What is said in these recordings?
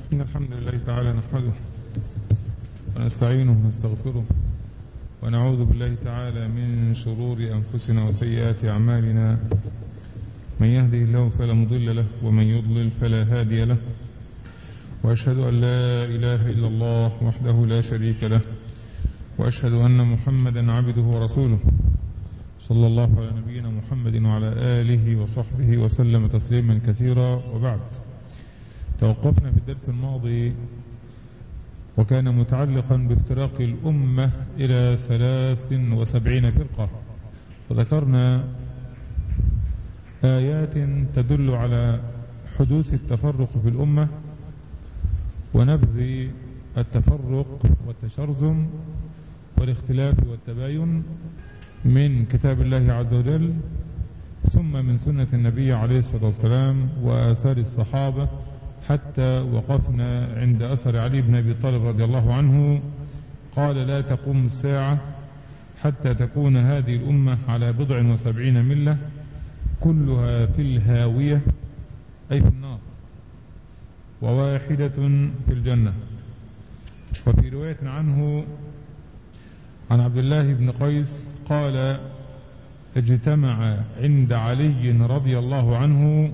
إن الحمد لله تعالى نحمده ونستعينه ونستغفره ونعوذ بالله تعالى من شرور أنفسنا وسيئات أعمالنا. من يهده الله فلا مضل له ومن يضلل فلا هادي له، وأشهد أن لا إله إلا الله وحده لا شريك له، وأشهد أن محمدا عبده ورسوله صلى الله على نبينا محمد وعلى آله وصحبه وسلم تسليما كثيرا. وبعد، توقفنا في الدرس الماضي وكان متعلقا بافتراق الأمة إلى 73 فرقة، وذكرنا آيات تدل على حدوث التفرق في الأمة ونبذ التفرق والتشرذم والاختلاف والتباين من كتاب الله عز وجل، ثم من سنة النبي عليه الصلاة والسلام وآثار الصحابة، حتى وقفنا عند أثر علي بن أبي طالب رضي الله عنه قال: لا تقوم الساعة حتى تكون هذه الأمة على 70 ملة كلها في الهاوية، أي في النار، وواحدة في الجنة. وفي رواية عنه عن عبد الله بن قيس قال: اجتمع عند علي رضي الله عنه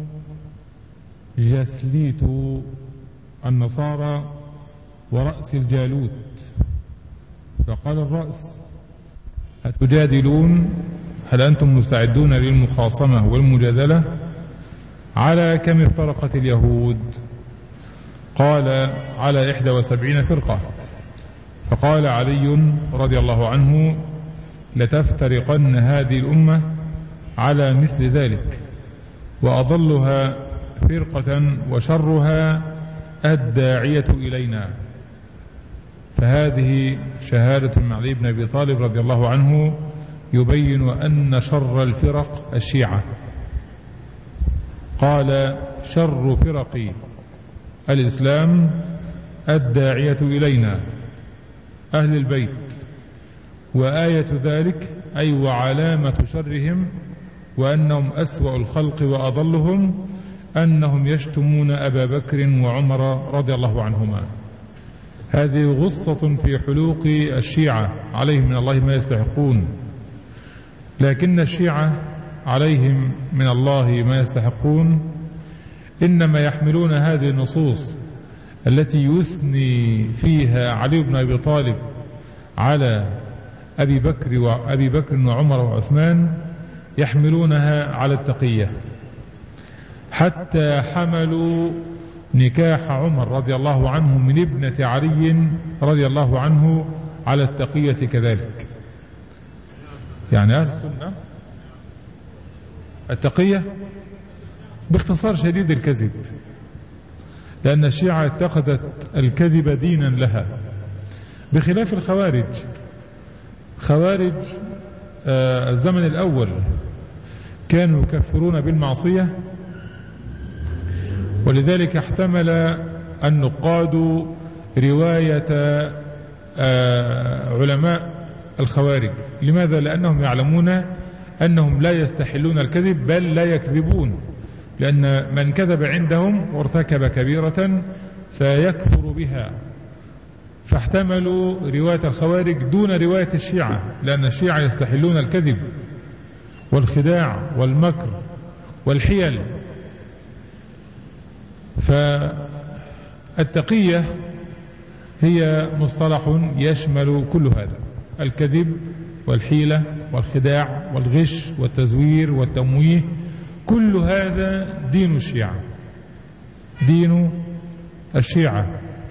جسليت النصارى ورأس الجالوت، فقال الرأس: أتجادلون؟ هل أنتم مستعدون للمخاصمة والمجادلة؟ على كم افترقت اليهود؟ قال: على 71 فرقة. فقال علي رضي الله عنه: لتفترقن هذه الأمة على مثل ذلك، وأضلها فرقة وشرها الداعية إلينا. فهذه شهادة من علي بن أبي طالب رضي الله عنه يبين أن شر الفرق الشيعة. قال: شر فرق الإسلام الداعية إلينا أهل البيت، وآية ذلك أي وعلامة شرهم وأنهم أسوأ الخلق وأضلهم أنهم يشتمون أبا بكر وعمر رضي الله عنهما. هذه غصة في حلوق الشيعة، عليهم من الله ما يستحقون، لكن الشيعة عليهم من الله ما يستحقون إنما يحملون هذه النصوص التي يثني فيها علي بن أبي طالب على أبي بكر وعمر وعثمان، يحملونها على التقية، حتى حملوا نكاح عمر رضي الله عنه من ابنة علي رضي الله عنه على التقية كذلك. يعني أهل السنة التقية باختصار شديد الكذب، لأن الشيعة اتخذت الكذب دينا لها، بخلاف الخوارج. خوارج الزمن الأول كانوا يكفرون بالمعصية، ولذلك احتمل النقاد رواية علماء الخوارج. لماذا؟ لأنهم يعلمون أنهم لا يستحلون الكذب بل لا يكذبون، لأن من كذب عندهم وارتكب كبيرة فيكفر بها، فاحتملوا رواية الخوارج دون رواية الشيعة، لأن الشيعة يستحلون الكذب والخداع والمكر والحيل. فالتقية هي مصطلح يشمل كل هذا: الكذب والحيلة والخداع والغش والتزوير والتمويه، كل هذا دين الشيعة، دين الشيعة.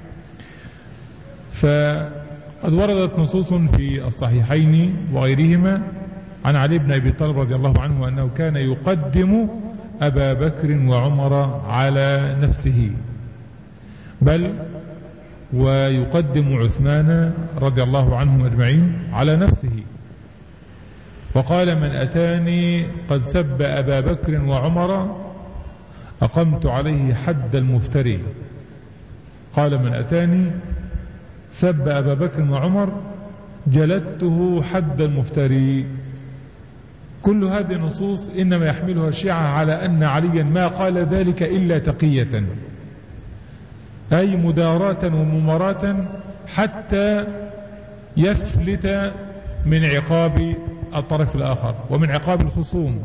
فقد وردت نصوص في الصحيحين وغيرهما عن علي بن أبي طالب رضي الله عنه أنه كان يقدم أبا بكر وعمر على نفسه، بل ويقدم عثمان رضي الله عنهم أجمعين على نفسه. وقال: من أتاني قد سب أبا بكر وعمر أقمت عليه حد المفتري. قال: من أتاني سب أبا بكر وعمر جلدته حد المفتري. كل هذه النصوص إنما يحملها الشيعة على أن عليا ما قال ذلك إلا تقية، أي مداراة ومماراة حتى يفلت من عقاب الطرف الآخر ومن عقاب الخصوم.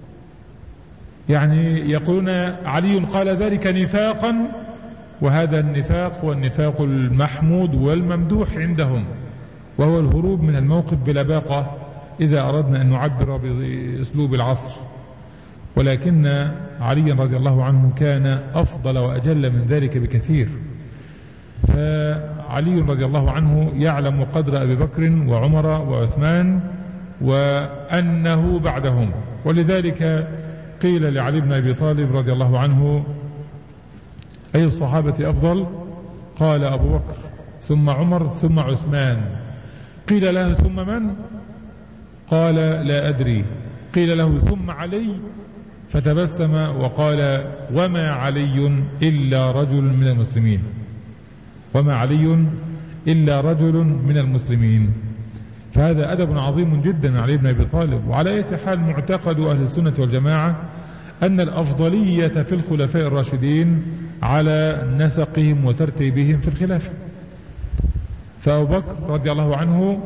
يعني يقولون علي قال ذلك نفاقا، وهذا النفاق هو النفاق المحمود والممدوح عندهم، وهو الهروب من الموقف بلباقة إذا أردنا أن نعبر بأسلوب العصر. ولكن علي رضي الله عنه كان أفضل وأجل من ذلك بكثير. فعلي رضي الله عنه يعلم قدر أبي بكر وعمر وعثمان وأنه بعدهم، ولذلك قيل لعلي بن أبي طالب رضي الله عنه: أي الصحابة أفضل؟ قال أبو بكر ثم عمر ثم عثمان. قيل له: ثم من؟ قال: لا أدري. قيل له: ثم علي؟ فتبسم وقال: وما علي إلا رجل من المسلمين، وما علي إلا رجل من المسلمين. فهذا أدب عظيم جدا من علي بن أبي طالب. وعلى أي حال معتقد أهل السنة والجماعة أن الأفضلية في الخلفاء الراشدين على نسقهم وترتيبهم في الخلافة. فأبو بكر رضي الله عنه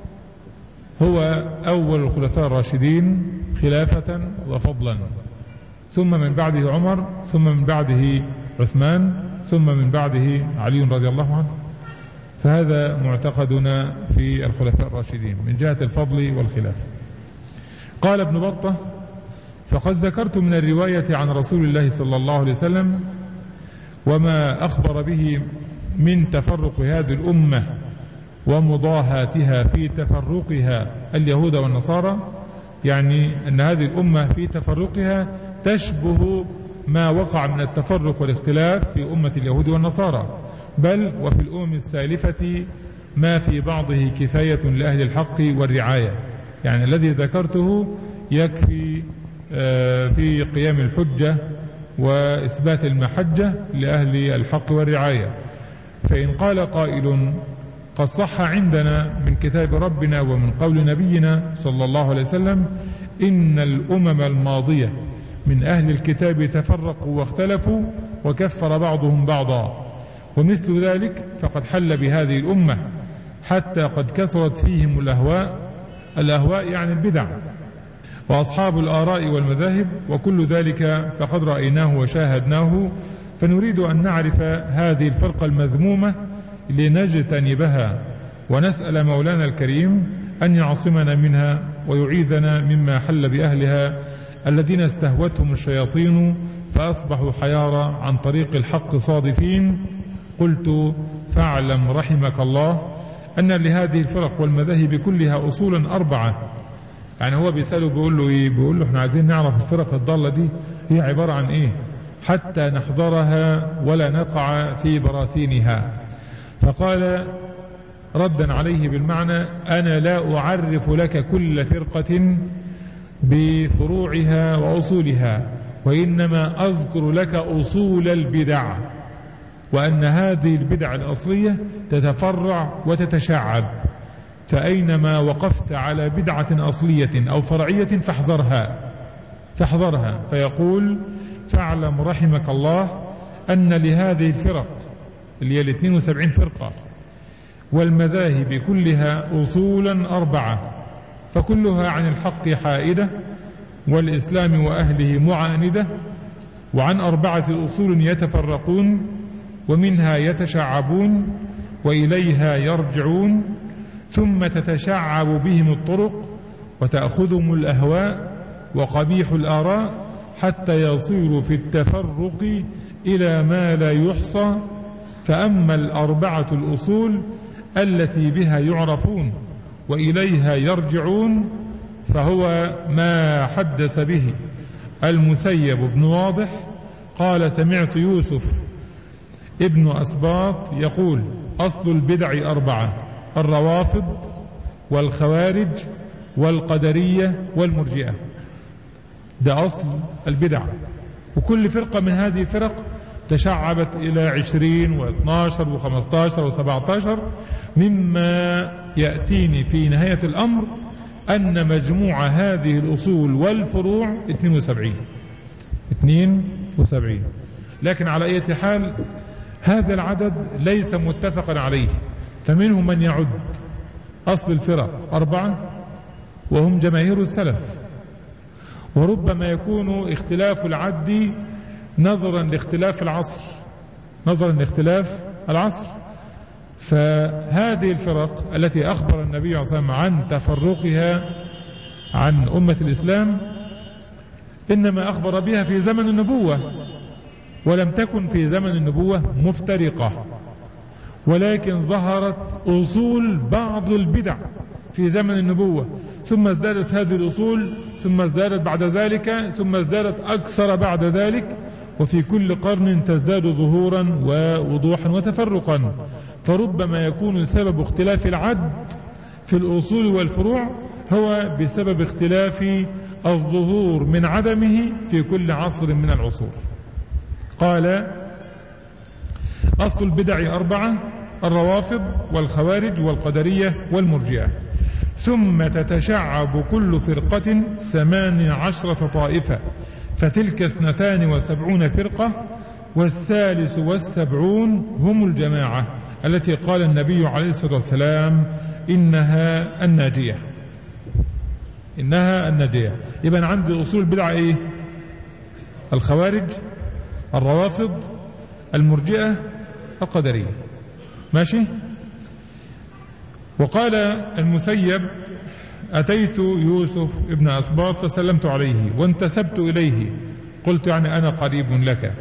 هو أول الخلفاء الراشدين خلافة وفضلا، ثم من بعده عمر، ثم من بعده عثمان، ثم من بعده علي رضي الله عنه. فهذا معتقدنا في الخلفاء الراشدين من جهة الفضل والخلافة. قال ابن بطة: فقد ذكرت من الرواية عن رسول الله صلى الله عليه وسلم وما أخبر به من تفرق هذه الأمة ومضاهاتها في تفرقها اليهود والنصارى، يعني أن هذه الأمة في تفرقها تشبه ما وقع من التفرق والاختلاف في أمة اليهود والنصارى، بل وفي الأمم السالفة ما في بعضه كفاية لأهل الحق والرعاية. يعني الذي ذكرته يكفي في قيام الحجة وإثبات المحجة لأهل الحق والرعاية. فإن قال قائل: قد صح عندنا من كتاب ربنا ومن قول نبينا صلى الله عليه وسلم إن الأمم الماضية من أهل الكتاب تفرقوا واختلفوا وكفر بعضهم بعضا، ومثل ذلك فقد حل بهذه الأمة حتى قد كثرت فيهم الأهواء يعني البدع وأصحاب الآراء والمذاهب، وكل ذلك فقد رأيناه وشاهدناه، فنريد أن نعرف هذه الفرقة المذمومة لنجتنبها، ونسأل مولانا الكريم أن يعصمنا منها ويعيذنا مما حل بأهلها الذين استهوتهم الشياطين فأصبحوا حيارى عن طريق الحق صادفين. قلت: فاعلم رحمك الله أن لهذه الفرق والمذاهب كلها أصولا 4. يعني هو بيسأله بيقول له إيه؟ بيقول له إحنا عايزين نعرف الفرق الضالة دي هي عبارة عن إيه حتى نحذرها ولا نقع في براثينها. فقال ردا عليه بالمعنى: أنا لا أعرف لك كل فرقة بفروعها وأصولها، وإنما أذكر لك أصول البدع، وأن هذه البدع الأصلية تتفرع وتتشعب، فأينما وقفت على بدعة أصلية أو فرعية فاحذرها. فيقول: فاعلم رحمك الله أن لهذه الفرق اللي هي 72 فرقة والمذاهب كلها أصولا 4، فكلها عن الحق حائدة والإسلام وأهله معاندة، وعن 4 أصول يتفرقون ومنها يتشعبون وإليها يرجعون، ثم تتشعب بهم الطرق وتأخذهم الأهواء وقبيح الآراء حتى يصيروا في التفرق إلى ما لا يحصى. فأما 4 الأصول التي بها يعرفون وإليها يرجعون فهو ما حدث به المسيب بن واضح قال: سمعت يوسف ابن أسباط يقول: أصل البدع 4: الروافض والخوارج والقدرية والمرجئة. ده أصل البدع، وكل فرقة من هذه الفرق تشعبت إلى 20 و12 و15 و17، مما يأتيني في نهاية الأمر أن مجموع هذه الأصول والفروع 72. لكن على أي حال هذا العدد ليس متفقا عليه، فمنهم من يعد أصل الفرق 4 وهم جماهير السلف، وربما يكون اختلاف العد نظرا لاختلاف العصر، فهذه الفرق التي أخبر النبي صلى الله عليه وسلم عن تفرقها عن أمة الإسلام إنما أخبر بها في زمن النبوة، ولم تكن في زمن النبوة مفترقة، ولكن ظهرت أصول بعض البدع في زمن النبوة، ثم ازدادت هذه الأصول، ثم ازدادت بعد ذلك، ثم ازدادت أكثر بعد ذلك، وفي كل قرن تزداد ظهورا ووضوحا وتفرقا. فربما يكون سبب اختلاف العد في الأصول والفروع هو بسبب اختلاف الظهور من عدمه في كل عصر من العصور. قال: أصل البدع 4: الروافض والخوارج والقدرية والمرجئة. ثم تتشعب كل فرقة 18 طائفة، فتلك 72 فرقة، والثالث والسبعون هم الجماعة التي قال النبي عليه الصلاة والسلام إنها الناجية. يبقى عندي أصول البدع إيه؟ الخوارج، الروافض، المرجئة، القدرية. ماشي. وقال المسيب: أتيت يوسف ابن أسباط فسلمت عليه وانتسبت إليه، قلت يعني أنا قريب لك،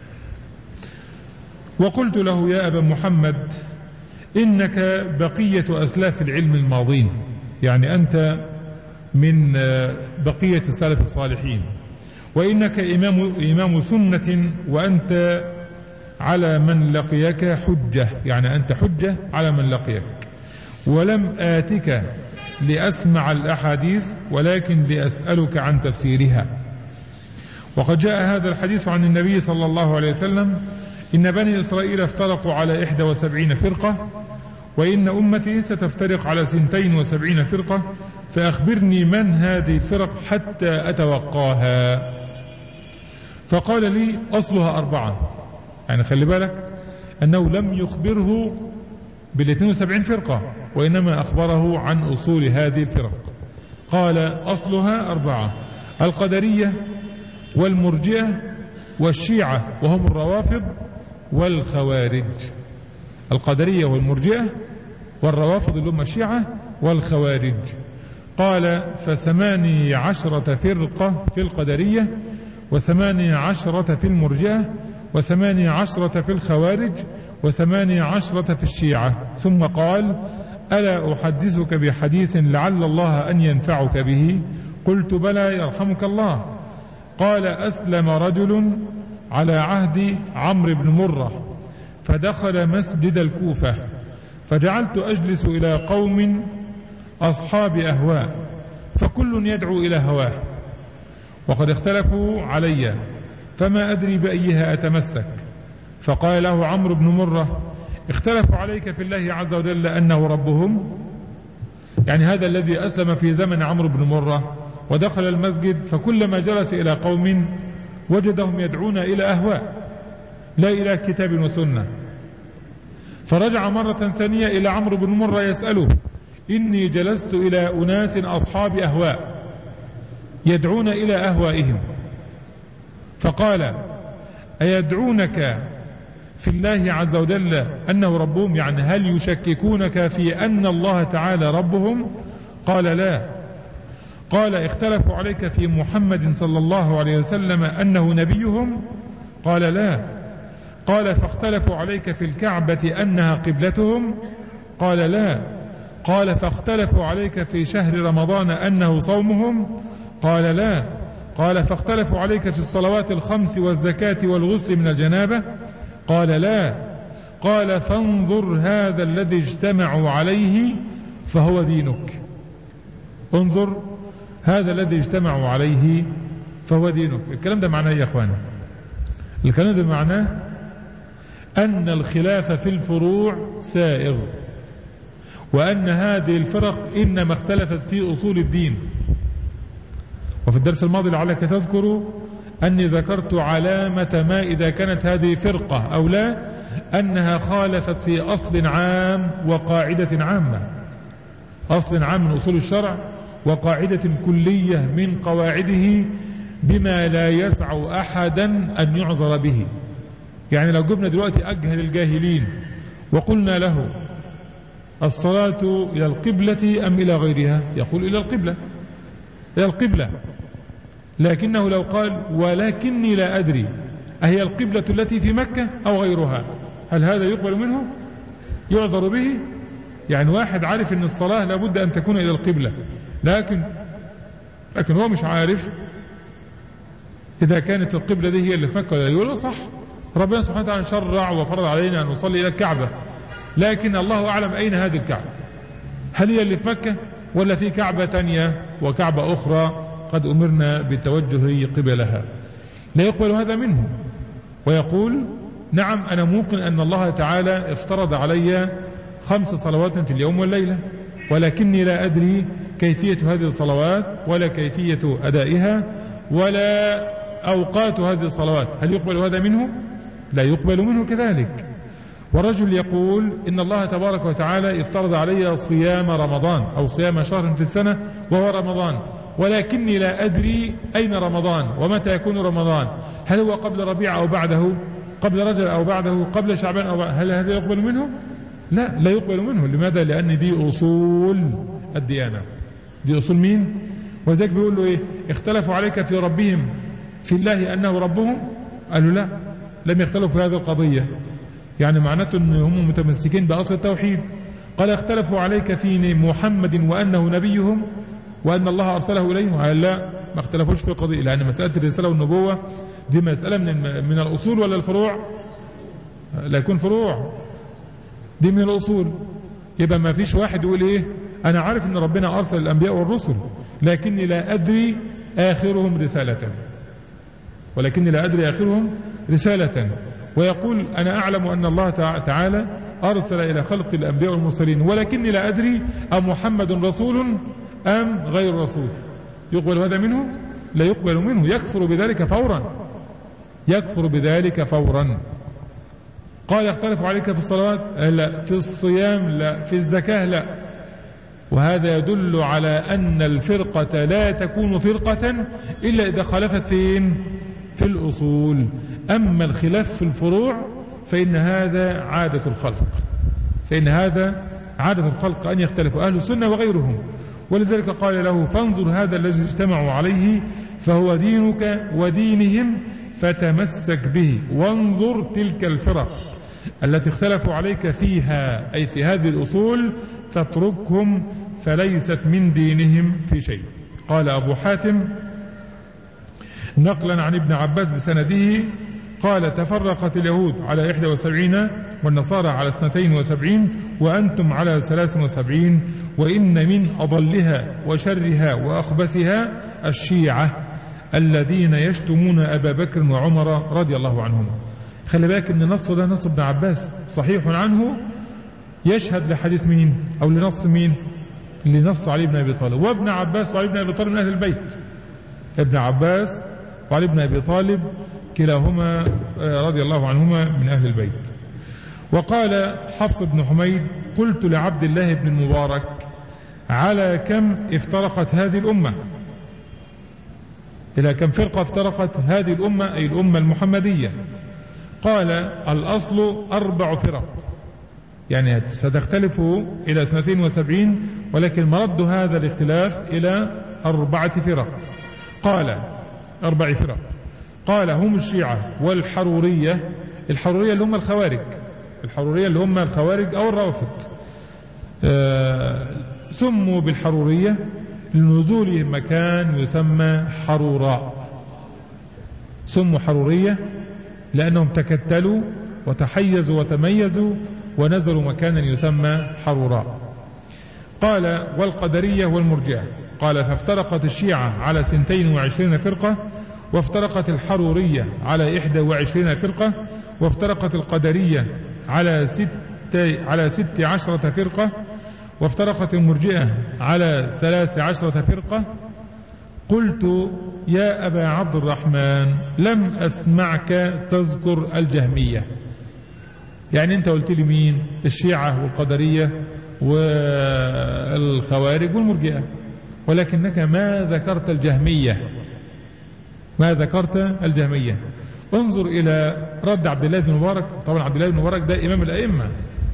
وقلت له: يا أبا محمد، إنك بقية أسلاف العلم الماضين، يعني أنت من بقية السلف الصالحين، وإنك إمام سنة، وأنت على من لقيك حجة، يعني أنت حجة على من لقيك، ولم آتك لأسمع الأحاديث ولكن لأسألك عن تفسيرها. وقد جاء هذا الحديث عن النبي صلى الله عليه وسلم: إن بني إسرائيل افترقوا على 71 فرقة، وإن أمتي ستفترق على 72 فرقة، فأخبرني من هذه الفرق حتى أتوقاها. فقال لي: أصلها 4. يعني خلي بالك أنه لم يخبره بال72 فرقة، وإنما أخبره عن أصول هذه الفرق. قال: أصلها 4: القدرية والمرجئة والشيعة وهم الروافض والخوارج. القدرية والمرجئة والروافض اللي هم الشيعة والخوارج. قال: 18 فرقة في القدرية، 18 في المرجئة، 18 في الخوارج، 18 في الشيعة. ثم قال: ألا أحدثك بحديث لعل الله أن ينفعك به؟ قلت: بلى يرحمك الله. قال: أسلم رجل على عهد عمرو بن مرة فدخل مسجد الكوفة، فجعلت أجلس إلى قوم أصحاب أهواء، فكل يدعو إلى هواه، وقد اختلفوا علي، فما أدري بأيها أتمسك. فقال له عمرو بن مرة: اختلفوا عليك في الله عز وجل أنه ربهم؟ يعني هذا الذي أسلم في زمن عمرو بن مرة ودخل المسجد، فكلما جلس إلى قوم وجدهم يدعون إلى أهواء لا إلى كتاب وسنة. فرجع مرة ثانية إلى عمرو بن مرة يسأله: إني جلست إلى أناس أصحاب أهواء يدعون إلى أهوائهم، فقال: أيدعونك في الله عز وجل أنه ربهم؟ يعني هل يشككونك في أن الله تعالى ربهم؟ قال: لا. قال: اختلفوا عليك في محمد صلى الله عليه وسلم أنه نبيهم؟ قال: لا. قال: فاختلفوا عليك في الكعبة أنها قبلتهم؟ قال: لا. قال: فاختلفوا عليك في شهر رمضان أنه صومهم؟ قال: لا. قال: فاختلفوا عليك في الصلوات الخمس والزكاة والغسل من الجنابة؟ قال: لا. قال: فانظر هذا الذي اجتمعوا عليه فهو دينك. انظر هذا الذي اجتمعوا عليه فهو دينك. الكلام ده معناه يا أخوانا، الكلام ده معناه أن الخلاف في الفروع سائغ، وأن هذه الفرق إنما اختلفت في أصول الدين. وفي الدرس الماضي لعلك تذكر أني ذكرت علامة ما إذا كانت هذه فرقة أو لا، أنها خالفت في أصل عام وقاعدة عامة، أصل عام من أصول الشرع وقاعدة كلية من قواعده، بما لا يسع أحدا أن يعذر به. يعني لو جبنا دلوقتي أجهل الجاهلين وقلنا له الصلاة إلى القبلة أم إلى غيرها، يقول إلى القبلة، إلى القبلة. لكنه لو قال ولكني لا أدري أهي القبلة التي في مكة أو غيرها، هل هذا يقبل منه؟ يعذر به؟ يعني واحد عارف أن الصلاة لابد أن تكون إلى القبلة، لكن هو مش عارف إذا كانت القبلة دي هي اللي في مكة ولا يقول صح، ربنا سبحانه وتعالى شرع وفرض علينا أن نصلي إلى الكعبة، لكن الله أعلم أين هذه الكعبة، هل هي اللي في مكة ولا في كعبة تانية وكعبة أخرى قد أمرنا بالتوجه قبلها؟ لا يقبل هذا منه، ويقول نعم أنا موقن أن الله تعالى افترض علي 5 صلوات في اليوم والليلة، ولكني لا أدري كيفية هذه الصلوات ولا كيفية أدائها ولا أوقات هذه الصلوات، هل يقبل هذا منه؟ لا يقبل منه كذلك. والرجل يقول إن الله تبارك وتعالى افترض علي صيام رمضان أو صيام شهر في السنة وهو رمضان، ولكني لا أدري أين رمضان ومتى يكون رمضان، هل هو قبل ربيع أو بعده، قبل رجب أو بعده، قبل شعبان أو بعده، هل هذا يقبل منه؟ لا يقبل منه. لماذا؟ لأن دي أصول الديانة، دي أصول مين؟ وذلك بيقول له إيه؟ اختلفوا عليك في ربهم في الله أنه ربهم، قالوا لا، لم يختلفوا في هذه القضية، يعني معناته أنهم متمسكين بأصل التوحيد. قال اختلفوا عليك في محمد وأنه نبيهم وأن الله أرسله إليهم، قال لا، ما اختلفوش في القضية، لأن مسألة الرسالة والنبوة دي مسألة من الأصول ولا الفروع؟ لا يكون فروع، دي من الأصول. يبقى ما فيش واحد يقول إيه أنا عارف أن ربنا أرسل الأنبياء والرسل لكني لا أدري آخرهم رسالة، ولكني لا أدري آخرهم رسالة، ويقول أنا أعلم أن الله تعالى أرسل إلى خلق الأنبياء والمرسلين ولكني لا أدري أمحمد رسول أم غير رسول. يقبل هذا منه؟ لا يقبل منه، يكفر بذلك فورا، يكفر بذلك فورا. قال يختلف عليك في الصلاة، لا، في الصيام لا، في الزكاة لا. وهذا يدل على أن الفرقة لا تكون فرقة إلا إذا خالفت فين؟ في الأصول. أما الخلاف في الفروع فإن هذا عادة الخلق، فإن هذا عادة الخلق أن يختلفوا أهل السنة وغيرهم. ولذلك قال له فانظر هذا الذي اجتمعوا عليه فهو دينك ودينهم فتمسك به، وانظر تلك الفرق التي اختلفوا عليك فيها أي في هذه الأصول فاتركهم فليست من دينهم في شيء. قال أبو حاتم نقلا عن ابن عباس بسنده قال تفرقت اليهود على 71 والنصارى على 72 وأنتم على 73، وإن من أضلها وشرها وأخبثها الشيعة الذين يشتمون أبا بكر وعمر رضي الله عنهم. خلي بالك ان النص ده نص ابن عباس صحيح عنه، يشهد لحديث مين او لنص مين؟ لنص علي بن ابي طالب. وابن عباس وعلي بن ابي طالب من اهل البيت، ابن عباس وعلي بن ابي طالب كلاهما رضي الله عنهما من اهل البيت. وقال حفص بن حميد قلت لعبد الله بن المبارك على كم افترقت هذه الامه؟ الى كم فرقه افترقت هذه الامه اي الامه المحمديه؟ قال الأصل 4 فرق، يعني ستختلف إلى 72 ولكن مرد هذا الاختلاف إلى 4 فرق. قال 4 فرق، قال هم الشيعة والحرورية، الحرورية اللي هم الخوارج، الحرورية اللي هم الخوارج أو الرافض، سموا بالحرورية لنزولهم مكان يسمى حروراء، سموا حرورية لأنهم تكتلوا وتحيزوا وتميزوا ونزلوا مكانا يسمى حروراء. قال والقدرية والمرجئة، قال فافترقت الشيعة على 22 فرقة، وافترقت الحرورية على 21 فرقة، وافترقت القدرية على 16 فرقة، وافترقت المرجئة على 13 فرقة. قلت يا أبا عبد الرحمن لم أسمعك تذكر الجهمية، يعني أنت قلت لي مين؟ الشيعة والقدرية والخوارج والمرجئة، ولكنك ما ذكرت الجهمية، ما ذكرت الجهمية. انظر إلى رد عبد الله بن مبارك. طبعا عبد الله بن مبارك ده إمام الأئمة،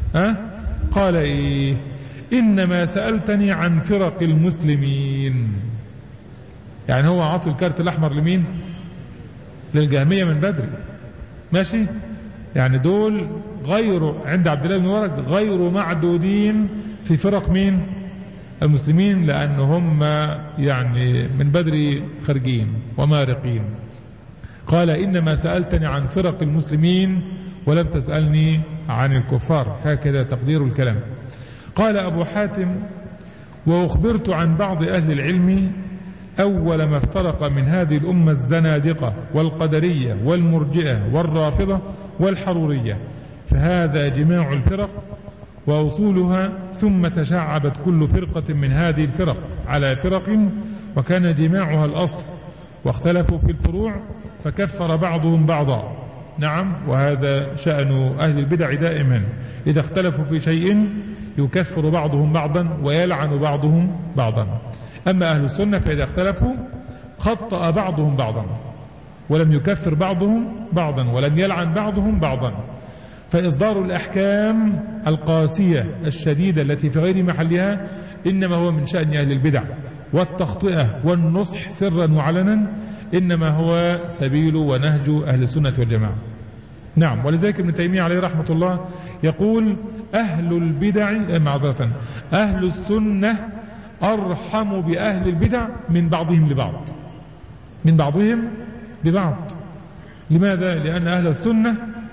قال إيه؟ إنما سألتني عن فرق المسلمين. يعني هو عاطي الكارت الأحمر لمين؟ للجهمية من بدري، ماشي؟ يعني دول غير عند عبد الله بن مبارك غير معدودين في فرق مين؟ المسلمين، لأنهم يعني من بدري خارجين ومارقين. قال إنما سألتني عن فرق المسلمين ولم تسألني عن الكفار، هكذا تقدير الكلام. قال أبو حاتم: وأخبرت عن بعض أهل العلم أول ما افترق من هذه الأمة الزنادقة والقدرية والمرجئة والرافضة والحرورية، فهذا جماع الفرق وأصولها، ثم تشعبت كل فرقة من هذه الفرق على فرق، وكان جماعها الأصل، واختلفوا في الفروع فكفر بعضهم بعضا. نعم، وهذا شأن أهل البدع دائما، إذا اختلفوا في شيء يكفر بعضهم بعضا ويلعن بعضهم بعضا. أما أهل السنة فإذا اختلفوا خطأ بعضهم بعضا ولم يكفر بعضهم بعضا ولم يلعن بعضهم بعضا. فإصدار الأحكام القاسية الشديدة التي في غير محلها إنما هو من شأن أهل البدع، والتخطئة والنصح سرا وعلنا إنما هو سبيل ونهج أهل السنة والجماعة. نعم، ولذلك ابن تيمية عليه رحمة الله يقول: أهل البدع معذرة أهل السنة أرحم بأهل البدع من بعضهم لبعض، من بعضهم لبعض. لماذا؟ لأن أهل السنة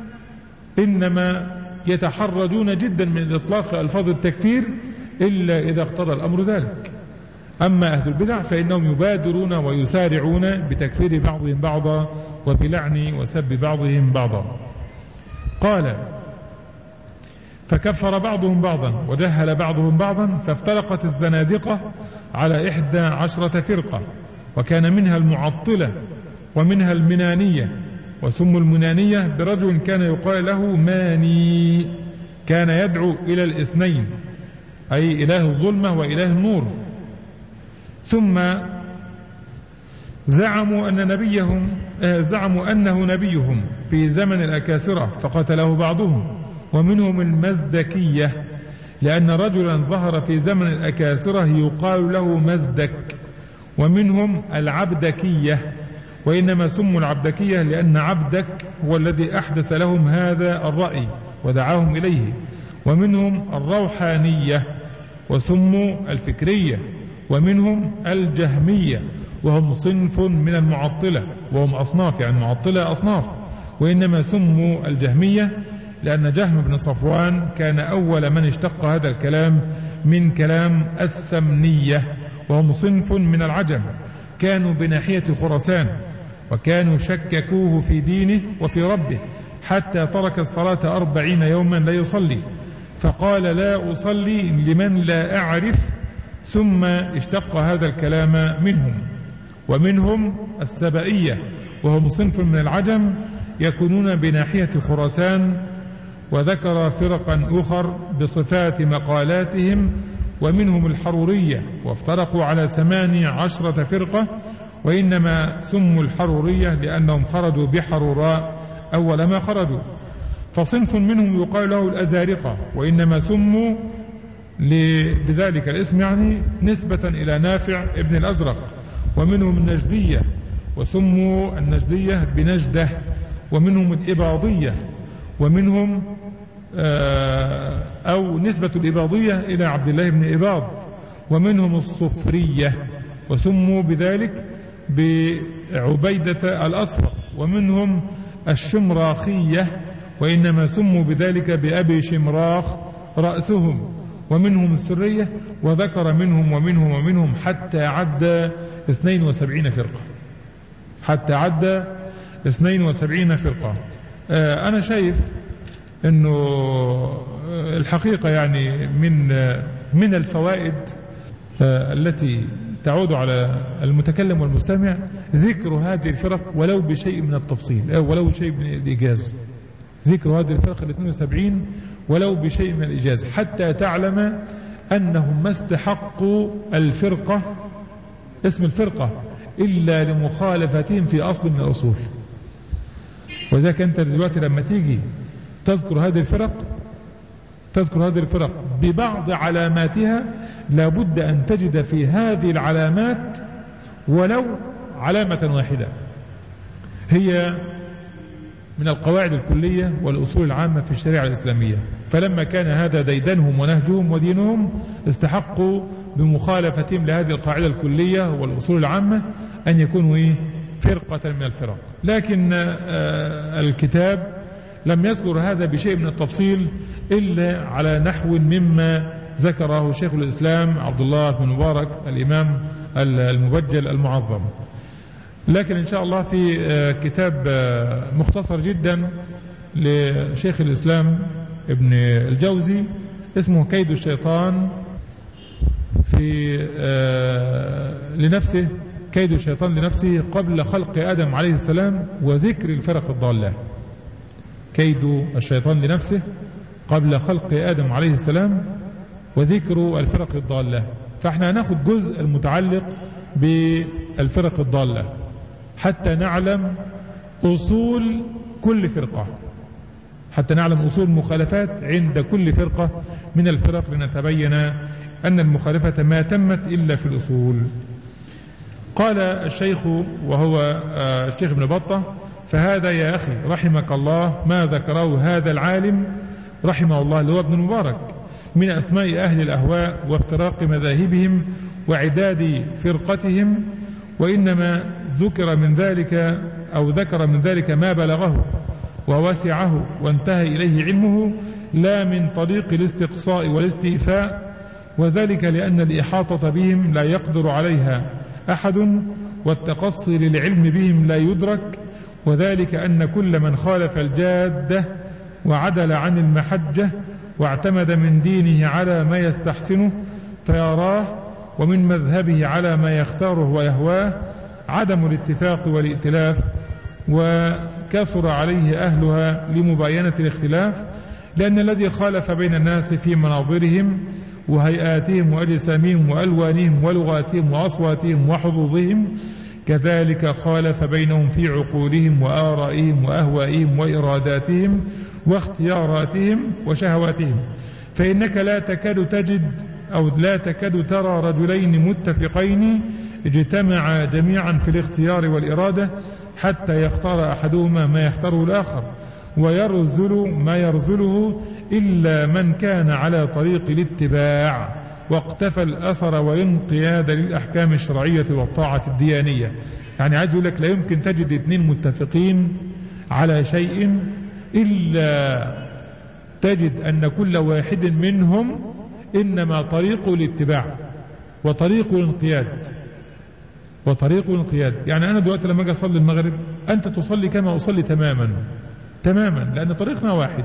إنما يتحرجون جدا من إطلاق ألفاظ التكفير إلا إذا اقتضى الأمر ذلك. أما أهل البدع فإنهم يبادرون ويسارعون بتكفير بعضهم بعضا وبلعن وسب بعضهم بعضا. قال: فكفر بعضهم بعضا وجهل بعضهم بعضا، فافترقت الزنادقة على 11 فرقة، وكان منها المعطلة ومنها المنانية. وسموا المنانية برجل كان يقال له ماني، كان يدعو إلى الاثنين، أي إله الظلمة وإله النور. ثم زعموا أنه نبيهم في زمن الأكاسرة فقتله بعضهم. ومنهم المزدكية، لأن رجلا ظهر في زمن الأكاسرة يقال له مزدك. ومنهم العبدكية، وإنما سموا العبدكية لأن عبدك هو الذي أحدث لهم هذا الرأي ودعاهم إليه. ومنهم الروحانية، وسموا الفكرية. ومنهم الجهمية، وهم صنف من المعطلة، وهم أصناف، يعني معطلة أصناف. وإنما سموا الجهمية لأن جهم بن صفوان كان أول من اشتق هذا الكلام من كلام السمنية، وهم صنف من العجم، كانوا بناحية خراسان، وكانوا شككوه في دينه وفي ربه، حتى ترك الصلاة 40 يوما لا يصلي، فقال: لا أصلي لمن لا أعرف، ثم اشتق هذا الكلام منهم. ومنهم السبائية، وهم صنف من العجم يكونون بناحية خراسان، وذكر فرقا أخر بصفات مقالاتهم. ومنهم الحرورية، وافترقوا على 18 فرقة، وإنما سموا الحرورية لأنهم خرجوا بحروراء أول ما خرجوا. فصنف منهم يقال له الأزارقة، وإنما سموا بذلك الاسم يعني نسبة إلى نافع ابن الأزرق. ومنهم النجدية، وسموا النجدية بنجدة. ومنهم الإباضية، ومنهم أو نسبة الإباضية إلى عبد الله بن إباض. ومنهم الصفرية، وسموا بذلك بعبيدة الأصفر. ومنهم الشمراخية، وإنما سموا بذلك بأبي شمراخ رأسهم. ومنهم السرية، وذكر منهم ومنهم ومنهم حتى عد 72 فرقة، حتى عد 72 فرقة. أنا شايف أنه الحقيقة يعني من الفوائد التي تعود على المتكلم والمستمع ذكر هذه الفرق ولو بشيء من التفصيل، ولو شيء من الإيجاز. ذكر هذه الفرق 72 ولو بشيء من الإيجاز، حتى تعلم أنهم ما استحقوا الفرقة، اسم الفرقة، إلا لمخالفتهم في أصل من الأصول. وذلك أنت دلوقتي لما تيجي تذكر هذه الفرق ببعض علاماتها، لابد أن تجد في هذه العلامات ولو علامة واحدة هي من القواعد الكلية والأصول العامة في الشريعة الإسلامية. فلما كان هذا ديدنهم ونهجهم ودينهم، استحقوا بمخالفتهم لهذه القاعدة الكلية والأصول العامة أن يكونوا فرقة من الفرق. لكن الكتاب لم يذكر هذا بشيء من التفصيل إلا على نحو مما ذكره شيخ الإسلام عبد الله بن مبارك الإمام المبجل المعظم. لكن إن شاء الله في كتاب مختصر جدا لشيخ الإسلام ابن الجوزي اسمه كيد الشيطان كيد الشيطان لنفسه قبل خلق آدم عليه السلام وذكر الفرق الضالة. كيد الشيطان لنفسه قبل خلق آدم عليه السلام وذكر الفرق الضالة. فاحنا هناخد جزء المتعلق بالفرق الضالة حتى نعلم أصول كل فرقة، حتى نعلم أصول المخالفات عند كل فرقة من الفرق، لنتبين أن المخالفة ما تمت إلا في الأصول. قال الشيخ وهو الشيخ ابن بطة: فهذا يا أخي رحمك الله ما ذكره هذا العالم رحمه الله اللي هو ابن المبارك من أسماء أهل الأهواء وافتراق مذاهبهم وعداد فرقتهم، وإنما ذكر من ذلك ما بلغه ووسعه وانتهى إليه علمه، لا من طريق الاستقصاء والاستيفاء، وذلك لأن الإحاطة بهم لا يقدر عليها أحد، والتقصي للعلم بهم لا يدرك، وذلك أن كل من خالف الجادة وعدل عن المحجة واعتمد من دينه على ما يستحسنه فيراه ومن مذهبه على ما يختاره ويهواه عدم الاتفاق والائتلاف، وكثر عليه أهلها لمباينة الاختلاف، لأن الذي خالف بين الناس في مناظرهم وهيئاتهم وأجسامهم وألوانهم ولغاتهم وأصواتهم وحظوظهم، كذلك خالف بينهم في عقولهم وآرائهم وأهوائهم وإراداتهم واختياراتهم وشهواتهم. فإنك لا تكاد ترى رجلين متفقين اجتمعا جميعا في الاختيار والإرادة حتى يختار أحدهما ما يختاره الآخر ويرزل ما يرزله، إلا من كان على طريق الاتباع واقتفى الأثر والانقياد للأحكام الشرعية والطاعة الديانية. يعني عايز يقول لك لا يمكن تجد اثنين متفقين على شيء إلا تجد أن كل واحد منهم إنما طريق الاتباع وطريق الانقياد. يعني أنا دلوقتي لما أجي أصلي المغرب أنت تصلي كما أصلي تماما، لأن طريقنا واحد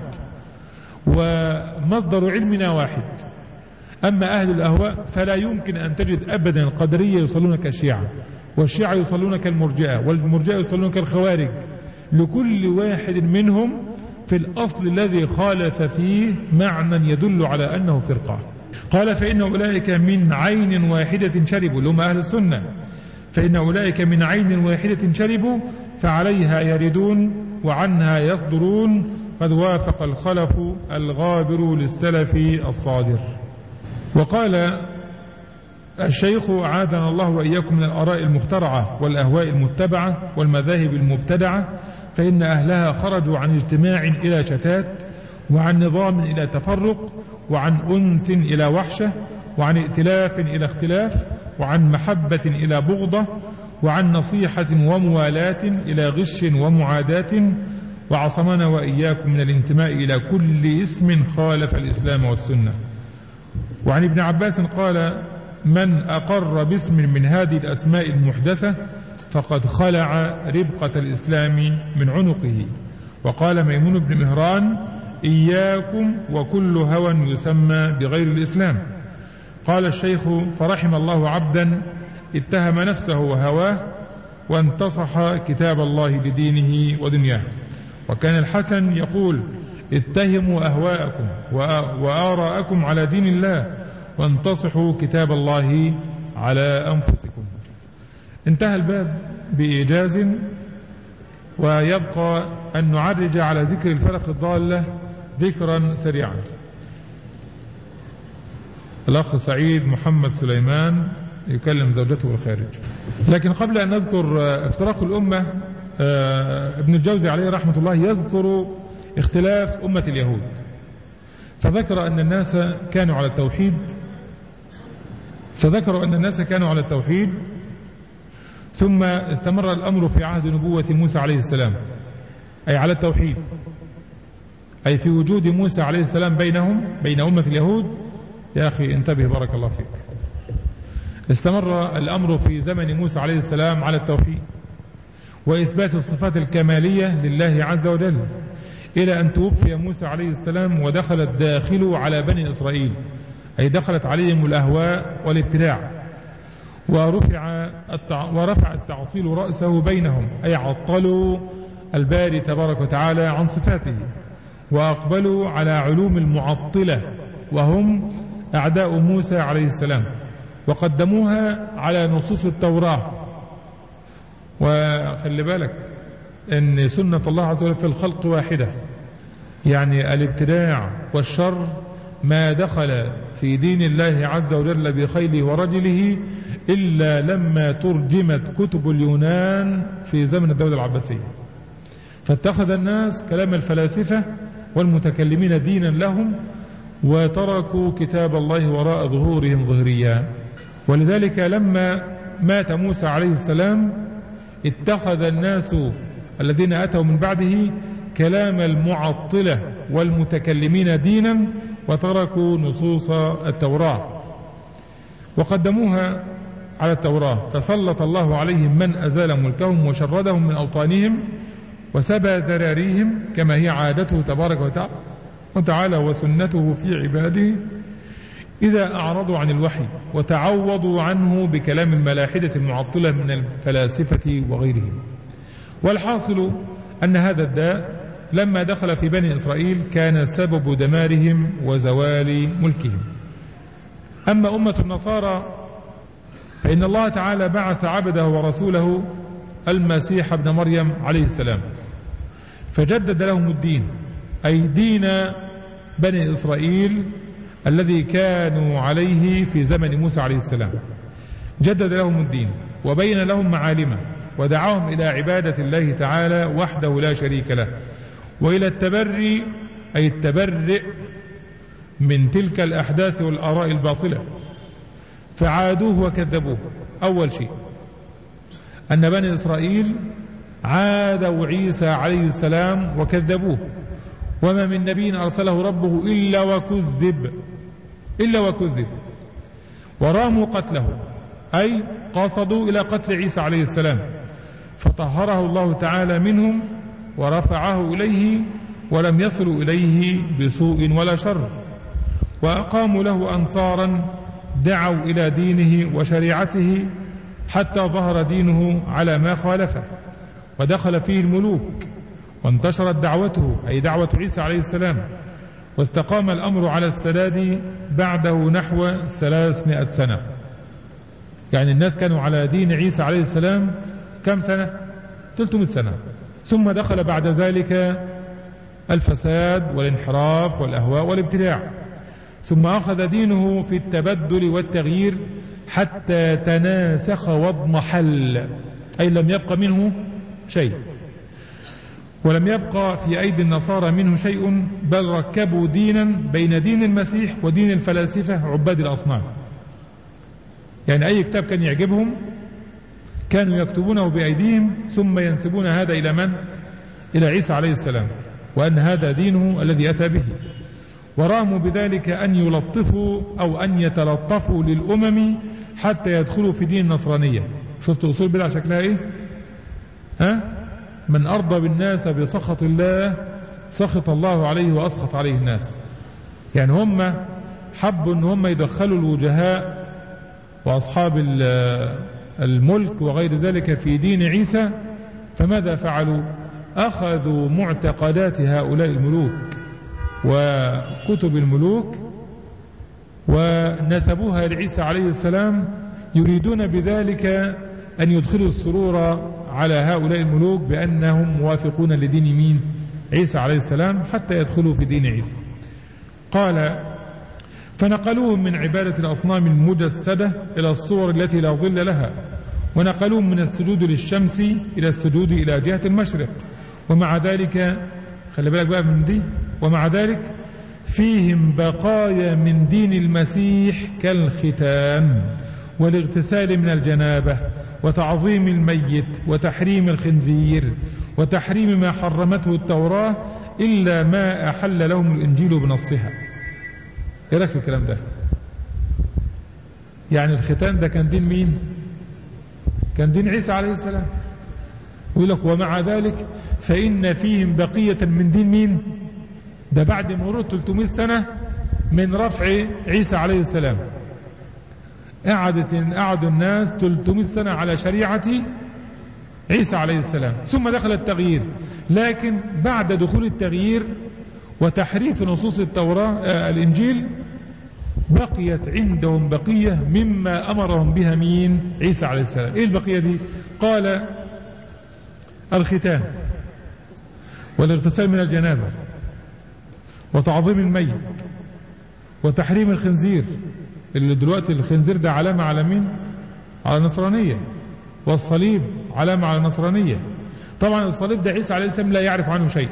ومصدر علمنا واحد. أما أهل الأهواء فلا يمكن أن تجد أبدا قدرية يصلون كالشيعة، والشيعة يصلون كالمرجئة، والمرجئة يصلون كالخوارج. لكل واحد منهم في الأصل الذي خالف فيه معنى يدل على أنه فرقة. قال: فإن أولئك من عين واحدة شربوا، اللي هم أهل السنة، فإن أولئك من عين واحدة شربوا فعليها يردون وعنها يصدرون، قد وافق الخلف الغابر للسلف الصادر. وقال الشيخ: عادنا الله وإياكم من الآراء المخترعة والأهواء المتبعة والمذاهب المبتدعة، فإن أهلها خرجوا عن اجتماع إلى شتات، وعن نظام إلى تفرق، وعن أنس إلى وحشة، وعن ائتلاف إلى اختلاف، وعن محبة إلى بغضة، وعن نصيحة وموالاة إلى غش ومعاداة، وعصمنا وإياكم من الانتماء إلى كل اسم خالف الإسلام والسنة. وعن ابن عباس قال: من أقر باسم من هذه الأسماء المحدثة فقد خلع ربقة الإسلام من عنقه. وقال ميمون بن مهران: إياكم وكل هوى يسمى بغير الإسلام. قال الشيخ: فرحم الله عبدا اتهم نفسه وهواه وانتصح كتاب الله لدينه ودنياه. وكان الحسن يقول: اتهموا أهواءكم وآراءكم على دين الله، وانتصحوا كتاب الله على أنفسكم. انتهى الباب بإيجاز، ويبقى أن نعرج على ذكر الفرق الضالة ذكرا سريعا. الأخ سعيد محمد سليمان يكلم زوجته بالخارج. لكن قبل أن نذكر افتراق الأمة، ابن الجوزي عليه رحمة الله يذكر اختلاف أمة اليهود، فذكر أن الناس كانوا على التوحيد، ثم استمر الأمر في عهد نبوة موسى عليه السلام، أي على التوحيد، أي في وجود موسى عليه السلام بين أمة اليهود. يا أخي انتبه بارك الله فيك. استمر الأمر في زمن موسى عليه السلام على التوحيد وإثبات الصفات الكمالية لله عز وجل، إلى أن توفي موسى عليه السلام ودخل الداخل على بني إسرائيل، أي دخلت عليهم الأهواء والابتداع، ورفع التعطيل رأسه بينهم، أي عطلوا الباري تبارك وتعالى عن صفاته، وأقبلوا على علوم المعطلة وهم أعداء موسى عليه السلام، وقدموها على نصوص التوراة. وخلي بالك أن سنة الله عز وجل في الخلق واحدة، يعني الابتداع والشر ما دخل في دين الله عز وجل بخيله ورجله إلا لما ترجمت كتب اليونان في زمن الدولة العباسية، فاتخذ الناس كلام الفلاسفة والمتكلمين دينا لهم، وتركوا كتاب الله وراء ظهورهم ظهريا. ولذلك لما مات موسى عليه السلام اتخذ الناس الذين أتوا من بعده كلام المعطلة والمتكلمين دينا، وتركوا نصوص التوراة وقدموها على التوراة، فسلط الله عليهم من أزال ملكهم وشردهم من أوطانهم وسبى ذراريهم، كما هي عادته تبارك وتعالى وسنته في عباده إذا أعرضوا عن الوحي وتعوضوا عنه بكلام الملاحدة المعطلة من الفلاسفة وغيرهم. والحاصل أن هذا الداء لما دخل في بني إسرائيل كان سبب دمارهم وزوال ملكهم. أما أمة النصارى فإن الله تعالى بعث عبده ورسوله المسيح ابن مريم عليه السلام، فجدد لهم الدين، أي دين بني إسرائيل الذي كانوا عليه في زمن موسى عليه السلام. جدد لهم الدين وبين لهم معالمه، ودعاهم إلى عبادة الله تعالى وحده لا شريك له، وإلى التبري، أي التبرئ من تلك الأحداث والآراء الباطلة، فعادوه وكذبوه. أول شيء أن بني إسرائيل عادوا عيسى عليه السلام وكذبوه، وما من نبي أرسله ربه إلا وكذب وراموا قتله، أي قاصدوا إلى قتل عيسى عليه السلام، فطهره الله تعالى منهم ورفعه إليه، ولم يصلوا إليه بسوء ولا شر، وأقاموا له أنصارا دعوا إلى دينه وشريعته حتى ظهر دينه على ما خالفه، ودخل فيه الملوك، وانتشرت دعوته، أي دعوة عيسى عليه السلام، واستقام الأمر على السداد بعده نحو 300 سنة. يعني الناس كانوا على دين عيسى عليه السلام كم سنة؟ 300 سنة. ثم دخل بعد ذلك الفساد والانحراف والأهواء والابتداع، ثم أخذ دينه في التبدل والتغيير حتى تناسخ واضمحل، أي لم يبق منه شيء، ولم يبقى في أيدي النصارى منه شيء، بل ركبوا دينا بين دين المسيح ودين الفلاسفة عباد الأصنام. يعني أي كتاب كان يعجبهم كانوا يكتبونه بأيديهم، ثم ينسبون هذا إلى من؟ إلى عيسى عليه السلام، وأن هذا دينه الذي أتى به، وراموا بذلك أن يلطفوا أو أن يتلطفوا للأمم حتى يدخلوا في دين النصرانية. شفتوا أصول بدعة شكلها إيه؟ من أرضى بالناس بسخط الله سخط الله عليه وأسخط عليه الناس. يعني هم حبوا أن هم يدخلوا الوجهاء وأصحاب الملك وغير ذلك في دين عيسى، فماذا فعلوا؟ أخذوا معتقدات هؤلاء الملوك وكتب الملوك ونسبوها لعيسى عليه السلام، يريدون بذلك أن يدخلوا السرور على هؤلاء الملوك بأنهم موافقون لدين مين؟ عيسى عليه السلام، حتى يدخلوا في دين عيسى. قال: فنقلوهم من عبادة الأصنام المجسدة إلى الصور التي لا ظل لها، ونقلوهم من السجود للشمس إلى السجود إلى جهة المشرق. ومع ذلك خلي بالك بقى من دي، ومع ذلك فيهم بقايا من دين المسيح كالختان والاغتسال من الجنابة وتعظيم الميت وتحريم الخنزير وتحريم ما حرمته التوراة إلا ما أحل لهم الإنجيل بنصها. إيه رأيك في الكلام ده؟ يعني الختان ده كان دين مين؟ كان دين عيسى عليه السلام. يقول لك: ومع ذلك فإن فيهم بقية من دين مين؟ ده بعد مرور 300 سنة من رفع عيسى عليه السلام. قعدوا الناس 300 سنة على شريعة عيسى عليه السلام، ثم دخل التغيير. لكن بعد دخول التغيير وتحريف نصوص التوراة الإنجيل بقيت عندهم بقية مما أمرهم بها مين؟ عيسى عليه السلام. إيه البقية دي؟ قال: الختان والاغتسال من الجنابة وتعظيم الميت وتحريم الخنزير، اللي دلوقتي الخنزير ده علامة على مين؟ على النصرانية، والصليب علامة على النصرانية. طبعا الصليب ده عيسى عليه السلام لا يعرف عنه شيء.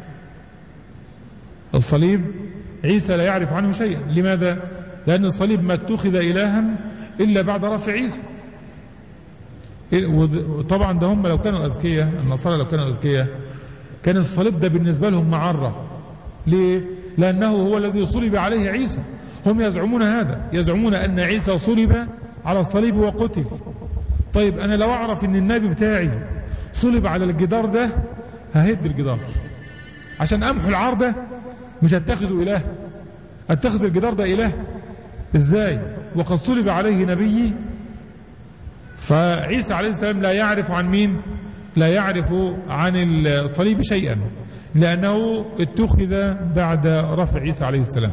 الصليب عيسى لا يعرف عنه شيء. لماذا؟ لأن الصليب ما اتخذ إلها إلا بعد رفع عيسى. وطبعا ده هم لو كانوا أذكياء، النصارى لو كانوا أذكياء، كان الصليب ده بالنسبة لهم معرة. ليه؟ لأنه هو الذي صلب عليه عيسى. هم يزعمون هذا، يزعمون أن عيسى صلب على الصليب وقتل. طيب أنا لو أعرف أن النبي بتاعي صلب على الجدار ده ههد الجدار عشان أمحو العار ده، مش هتخذه إله، أتخذ الجدار ده إله إزاي وقد صلب عليه نبي؟ فعيسى عليه السلام لا يعرف عن مين؟ لا يعرف عن الصليب شيئا، لأنه اتخذ بعد رفع عيسى عليه السلام.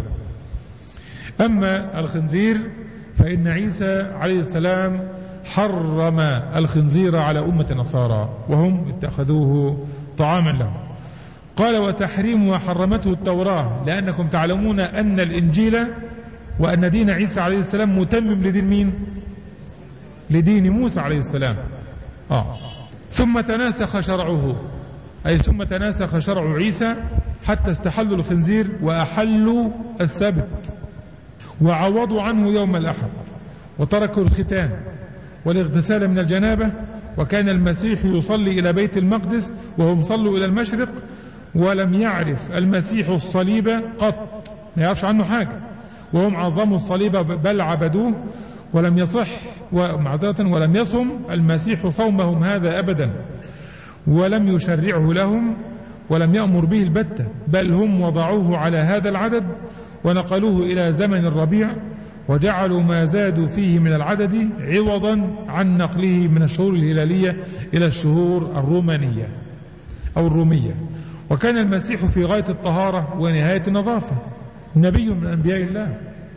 أما الخنزير فإن عيسى عليه السلام حرم الخنزير على أمة النصارى وهم اتخذوه طعاما لهم. قال: وتحريم ما حرمته التوراة، لأنكم تعلمون أن الإنجيل وأن دين عيسى عليه السلام متمم لدين مين؟ لدين موسى عليه السلام. ثم تناسخ شرعه، أي ثم تناسخ شرع عيسى حتى استحلوا الخنزير وأحلوا السبت وعوضوا عنه يوم الأحد وتركوا الختان والاغتسال من الجنابة. وكان المسيح يصلي إلى بيت المقدس وهم صلوا إلى المشرق، ولم يعرف المسيح الصليب قط، ما يعرفش عنه حاجة، وهم عظموا الصليب بل عبدوه. ولم يصح ولم يصم المسيح صومهم هذا أبدا، ولم يشرعه لهم ولم يأمر به البتة، بل هم وضعوه على هذا العدد ونقلوه إلى زمن الربيع وجعلوا ما زادوا فيه من العدد عوضا عن نقله من الشهور الهلالية إلى الشهور الرومانية أو الرومية. وكان المسيح في غاية الطهارة ونهاية النظافة، نبي من أنبياء الله،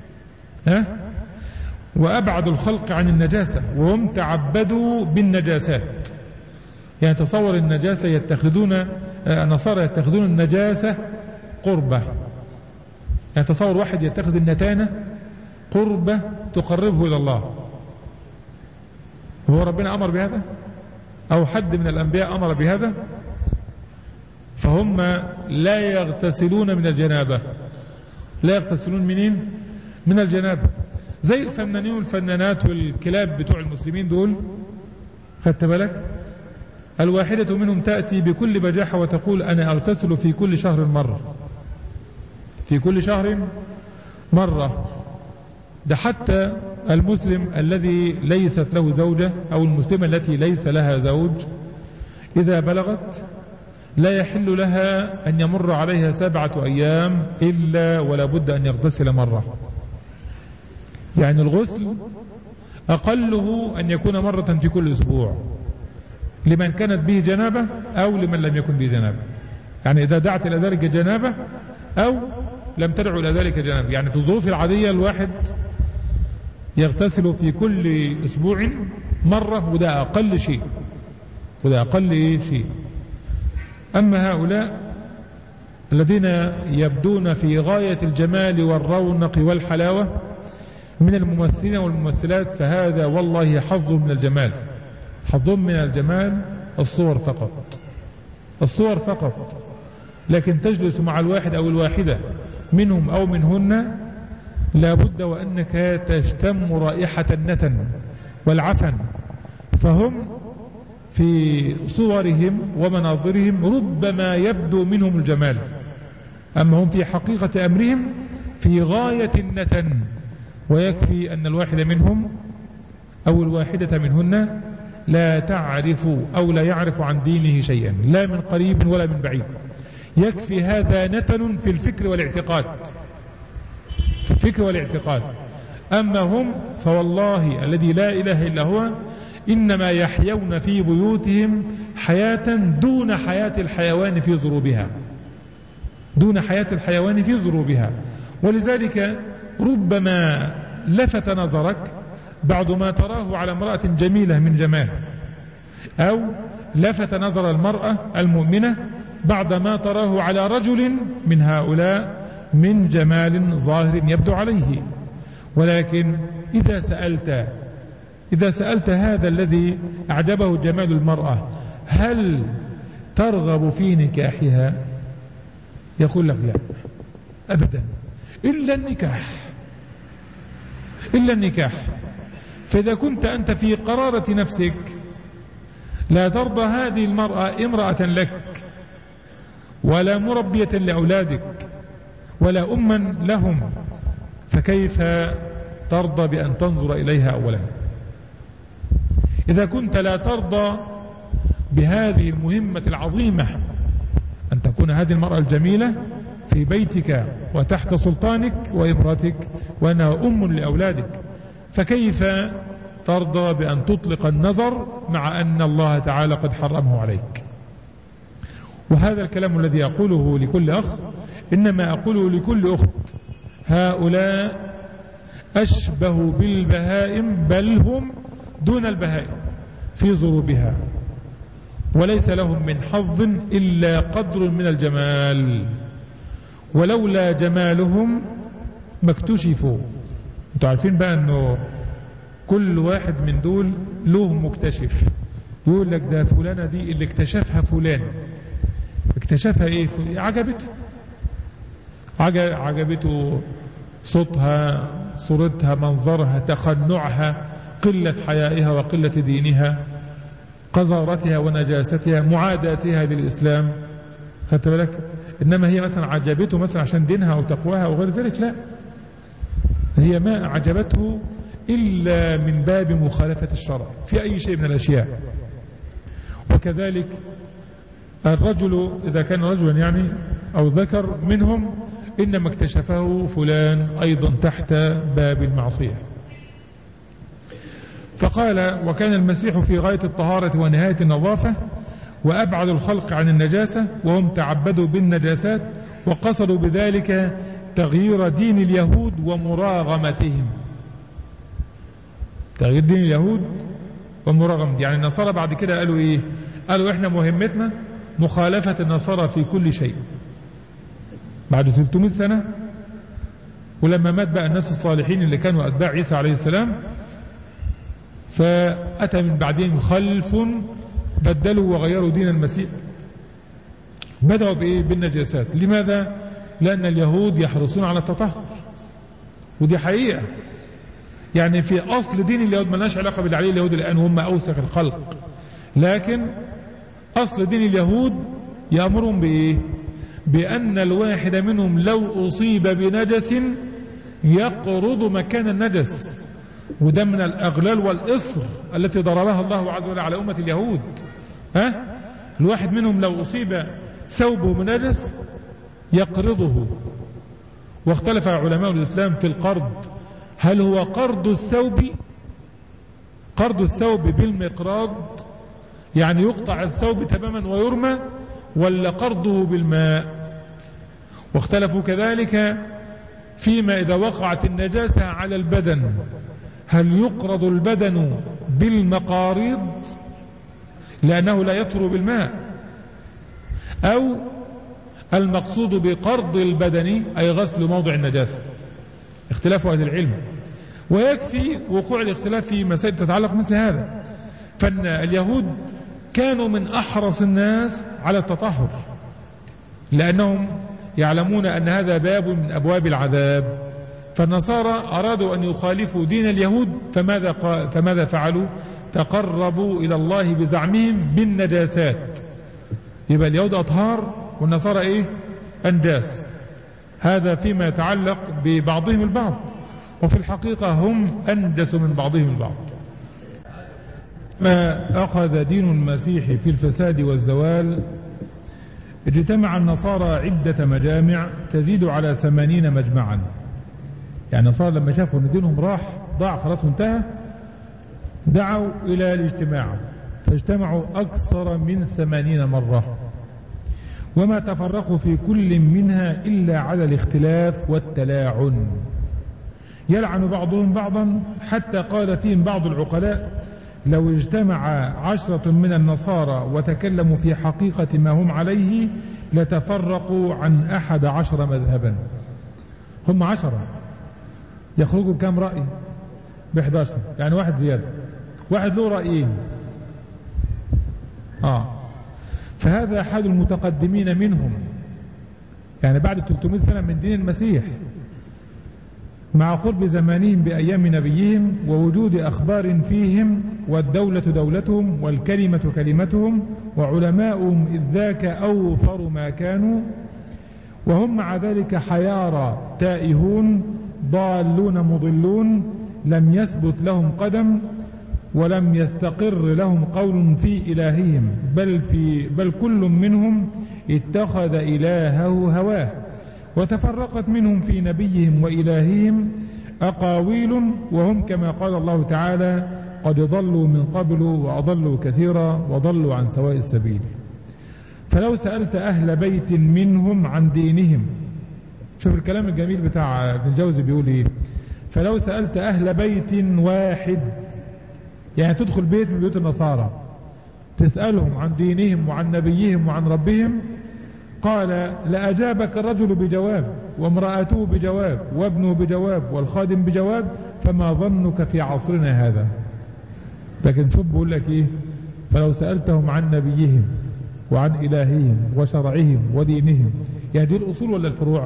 وأبعد الخلق عن النجاسة، وهم تعبدوا بالنجاسات. يعني تصور النجاسة يتخذون النصارى يتخذون النجاسة قربة. يعني تصور واحد يتخذ النتانة قربة تقربه إلى الله، هو ربنا أمر بهذا أو حد من الأنبياء أمر بهذا؟ فهم لا يغتسلون من الجنابة. لا يغتسلون منين؟ من الجنابة. زي الفنانين والفنانات والكلاب بتوع المسلمين دول، خدت بالك؟ الواحدة منهم تأتي بكل بجاحة وتقول: أنا أغتسل في كل شهر مرة، في كل شهر مرة. ده حتى المسلم الذي ليست له زوجة أو المسلمة التي ليس لها زوج إذا بلغت لا يحل لها أن يمر عليها 7 أيام إلا ولا بد أن يغتسل مرة. يعني الغسل أقله أن يكون مرة في كل أسبوع، لمن كانت به جنابة أو لمن لم يكن به جنابة. يعني إذا دعت إلى ذلك جنابة أو لم تدعو إلى ذلك جنابة. يعني في الظروف العادية الواحد يغتسل في كل أسبوع مرة، وده أقل شيء، وده أقل شيء. أما هؤلاء الذين يبدون في غاية الجمال والرونق والحلاوة من الممثلين والممثلات، فهذا والله حظ من الجمال، حظ من الجمال الصور فقط، الصور فقط. لكن تجلس مع الواحد أو الواحدة منهم أو منهن لابد وأنك تشتم رائحة النتن والعفن، فهم في صورهم ومناظرهم ربما يبدو منهم الجمال، أما هم في حقيقة أمرهم في غاية النتن. ويكفي أن الواحد منهم أو الواحدة منهن لا تعرف أو لا يعرف عن دينه شيئا، لا من قريب ولا من بعيد. يكفي هذا نتن في الفكر والاعتقاد، في الفكر والاعتقاد. أما هم فوالله الذي لا إله إلا هو إنما يحيون في بيوتهم حياة دون حياة الحيوان في ضروبها، دون حياة الحيوان في ضروبها. ولذلك ربما لفت نظرك بعد ما تراه على امرأة جميلة من جمال، أو لفت نظر المرأة المؤمنة بعد ما تراه على رجل من هؤلاء من جمال ظاهر يبدو عليه. ولكن إذا سألت هذا الذي أعجبه جمال المرأة هل ترغب في نكاحها؟ يقول لك لا أبدا، إلا النكاح، إلا النكاح. فإذا كنت أنت في قرارة نفسك لا ترضى هذه المرأة امرأة لك ولا مربية لأولادك ولا أما لهم، فكيف ترضى بأن تنظر إليها أولا؟ إذا كنت لا ترضى بهذه المهمة العظيمة أن تكون هذه المرأة الجميلة في بيتك وتحت سلطانك وإمرتك وأنها أم لأولادك، فكيف ترضى بأن تطلق النظر مع أن الله تعالى قد حرمه عليك؟ وهذا الكلام الذي أقوله لكل أخ إنما أقوله لكل أخت. هؤلاء أشبه بالبهائم، بل هم دون البهائم في ضروبها، وليس لهم من حظ إلا قدر من الجمال، ولولا جمالهم ما اكتشفوا. انتوا عارفين بقى أنه كل واحد من دول له مكتشف، يقول لك ده فلانة دي اللي اكتشفها فلان. اكتشفها ايه؟ عجبته صوتها، صورتها، منظرها، تخنعها، قلة حيائها وقلة دينها، قذارتها ونجاستها، معاداتها للإسلام. خدت بالك؟ إنما هي مثلا عجبته مثلا عشان دينها وتقواها وغير ذلك، لا، هي ما عجبته إلا من باب مخالفة الشرع في أي شيء من الأشياء. وكذلك الرجل إذا كان رجلا يعني أو ذكر منهم إنما اكتشفه فلان أيضا تحت باب المعصية. فقال: وكان المسيح في غاية الطهارة ونهاية النظافة وأبعد الخلق عن النجاسة، وهم تعبدوا بالنجاسات وقصدوا بذلك تغيير دين اليهود ومراغمتهم. تغيير دين اليهود ومراغمتهم، يعني النصارى بعد كده قالوا إيه؟ قالوا إحنا مهمتنا مخالفة النصارى في كل شيء. بعد 300 سنة، ولما مات بقى الناس الصالحين اللي كانوا أتباع عيسى عليه السلام، فأتى من بعدهم خلف بدلوا وغيروا دين المسيح. بدأوا بإيه؟ بالنجاسات. لماذا؟ لأن اليهود يحرصون على التطهر، ودي حقيقة. يعني في أصل دين اليهود ملناش علاقة باللي عليه اليهود الآن، هم أوسخ الخلق، لكن أصل دين اليهود يأمرهم بإيه؟ بأن الواحد منهم لو أصيب بنجس يقرض مكان النجس، وده من الأغلال والإصر التي ضربها الله عز وجل على أمة اليهود. الواحد منهم لو أصيب ثوبه بنجس يقرضه. واختلف علماء الإسلام في القرض، هل هو قرض الثوب بالمقراض يعني يقطع الثوب تماما ويرمى، ولا قرضه بالماء؟ واختلفوا كذلك فيما إذا وقعت النجاسة على البدن، هل يقرض البدن بالمقاريض لأنه لا يطهر بالماء، أو المقصود بقرض البدن أي غسل موضع النجاسة؟ اختلاف أهل العلم، ويكفي وقوع الاختلاف في مسائل تتعلق مثل هذا. فإن اليهود كانوا من أحرص الناس على التطهر، لأنهم يعلمون أن هذا باب من أبواب العذاب. فالنصارى أرادوا أن يخالفوا دين اليهود، فماذا فعلوا؟ تقربوا إلى الله بزعمهم بالنجاسات. يبقى اليهود أطهار والنصارى إيه؟ أنداس. هذا فيما يتعلق ببعضهم البعض، وفي الحقيقة هم أندس من بعضهم البعض. ما أخذ دين المسيح في الفساد والزوال، اجتمع النصارى عدة مجامع تزيد على 80 مجمعا. يعني النصارى لما شافوا أن دينهم ضاع خلاص انتهى، دعوا إلى الاجتماع، فاجتمعوا أكثر من 80 مرة، وما تفرقوا في كل منها إلا على الاختلاف والتلاعن، يلعن بعضهم بعضا، حتى قال فيهم بعض العقلاء: لو اجتمع 10 من النصارى وتكلموا في حقيقة ما هم عليه لتفرقوا عن 11 مذهبا. هم 10 يخرجوا بكم رأي؟ ب11، يعني واحد زيادة، واحد له رأيين. فهذا حال المتقدمين منهم، يعني بعد 300 سنة من دين المسيح، مع قرب زمانهم بأيام نبيهم، ووجود أخبار فيهم، والدولة دولتهم، والكلمة كلمتهم، وعلماؤهم إذ ذاك أوفر ما كانوا، وهم مع ذلك حيارى تائهون ضالون مضلون، لم يثبت لهم قدم ولم يستقر لهم قول في إلههم، بل كل منهم اتخذ إلهه هواه، وتفرقت منهم في نبيهم وإلههم أقاويل، وهم كما قال الله تعالى: قد ضلوا من قبل وأضلوا كثيرا وضلوا عن سواء السبيل. فلو سألت أهل بيت منهم عن دينهم، شوف الكلام الجميل بتاع ابن الجوزي بيقول ايه: فلو سألت أهل بيت واحد، يعني تدخل بيت من بيوت النصارى تسألهم عن دينهم وعن نبيهم وعن ربهم، قال: لأجابك الرجل بجواب، وامرأته بجواب، وابنه بجواب، والخادم بجواب، فما ظنك في عصرنا هذا؟ لكن شوف بقول لك ايه: فلو سألتهم عن نبيهم وعن إلههم وشرعهم ودينهم، يعني دي الأصول ولا الفروع؟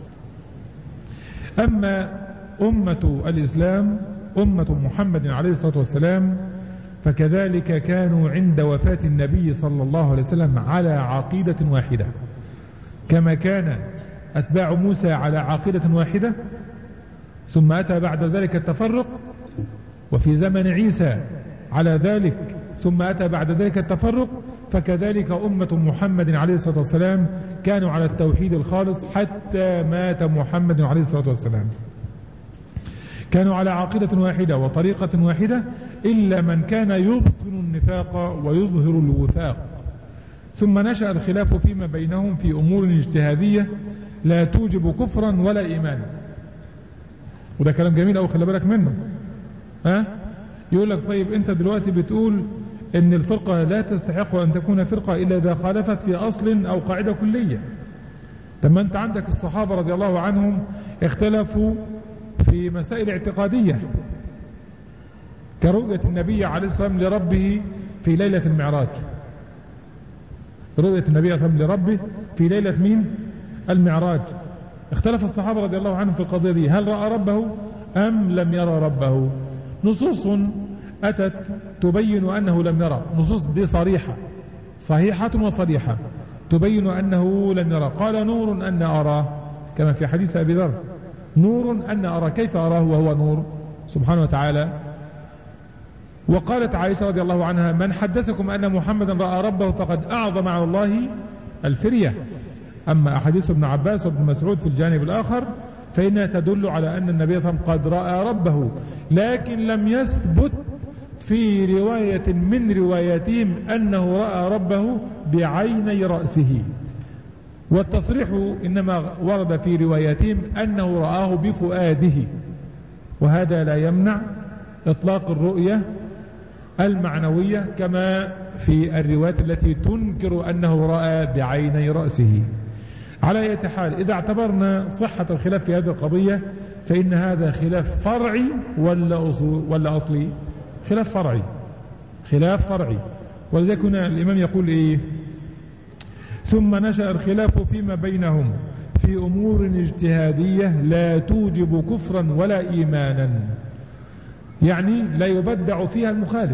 أما أمة الإسلام، أمة محمد عليه الصلاة والسلام، فكذلك كانوا عند وفاة النبي صلى الله عليه وسلم على عقيدة واحدة، كما كان أتباع موسى على عقيدة واحدة، ثم أتى بعد ذلك التفرق، وفي زمن عيسى على ذلك، ثم أتى بعد ذلك التفرق، فكذلك أمة محمد عليه الصلاة والسلام كانوا على التوحيد الخالص حتى مات محمد عليه الصلاة والسلام. كانوا على عقيدة واحدة وطريقة واحدة، إلا من كان يبطن النفاق ويظهر الوفاق. ثم نشأ الخلاف فيما بينهم في أمور اجتهادية لا توجب كفرا ولا إيمانا. وده كلام جميل أو خلي بالك منه. يقول لك: طيب أنت دلوقتي بتقول إن الفرقة لا تستحق أن تكون فرقة إلا إذا خالفت في أصل أو قاعدة كلية. طب ما أنت عندك الصحابة رضي الله عنهم اختلفوا في مسائل اعتقادية، كرؤية النبي عليه الصلاة والسلام لربه في ليلة المعراج. رؤية النبي صلى الله عليه وسلم لربه في ليلة مين؟ المعراج. اختلف الصحابة رضي الله عنهم في القضية دي، هل رأى ربه أم لم يرى ربه؟ نصوص أتت تبين أنه لم يرى، نصوص دي صحيحة وصريحة تبين أنه لم يرى. قال: نور أن أراه، كما في حديث أبي ذر: نور أن أرى، كيف أراه وهو نور سبحانه وتعالى؟ وقالت عائشة رضي الله عنها: من حدثكم أن محمدا رأى ربه فقد أعظم على الله الفرية. أما أحاديث ابن عباس وابن مسعود في الجانب الآخر فإنها تدل على أن النبي صلى الله عليه وسلم قد رأى ربه، لكن لم يثبت في رواية من رواياتهم أنه رأى ربه بعيني رأسه، والتصريح إنما ورد في رواياتهم أنه رآه بفؤاده، وهذا لا يمنع إطلاق الرؤية المعنوية كما في الروايات التي تنكر أنه رأى بعيني رأسه. على أي حال، إذا اعتبرنا صحة الخلاف في هذه القضية فإن هذا خلاف فرعي ولا أصلي؟ خلاف فرعي. ولذلك هنا الإمام يقول إيه؟ ثم نشأ الخلاف فيما بينهم في أمور اجتهادية لا توجب كفرا ولا إيمانا، يعني لا يبدع فيها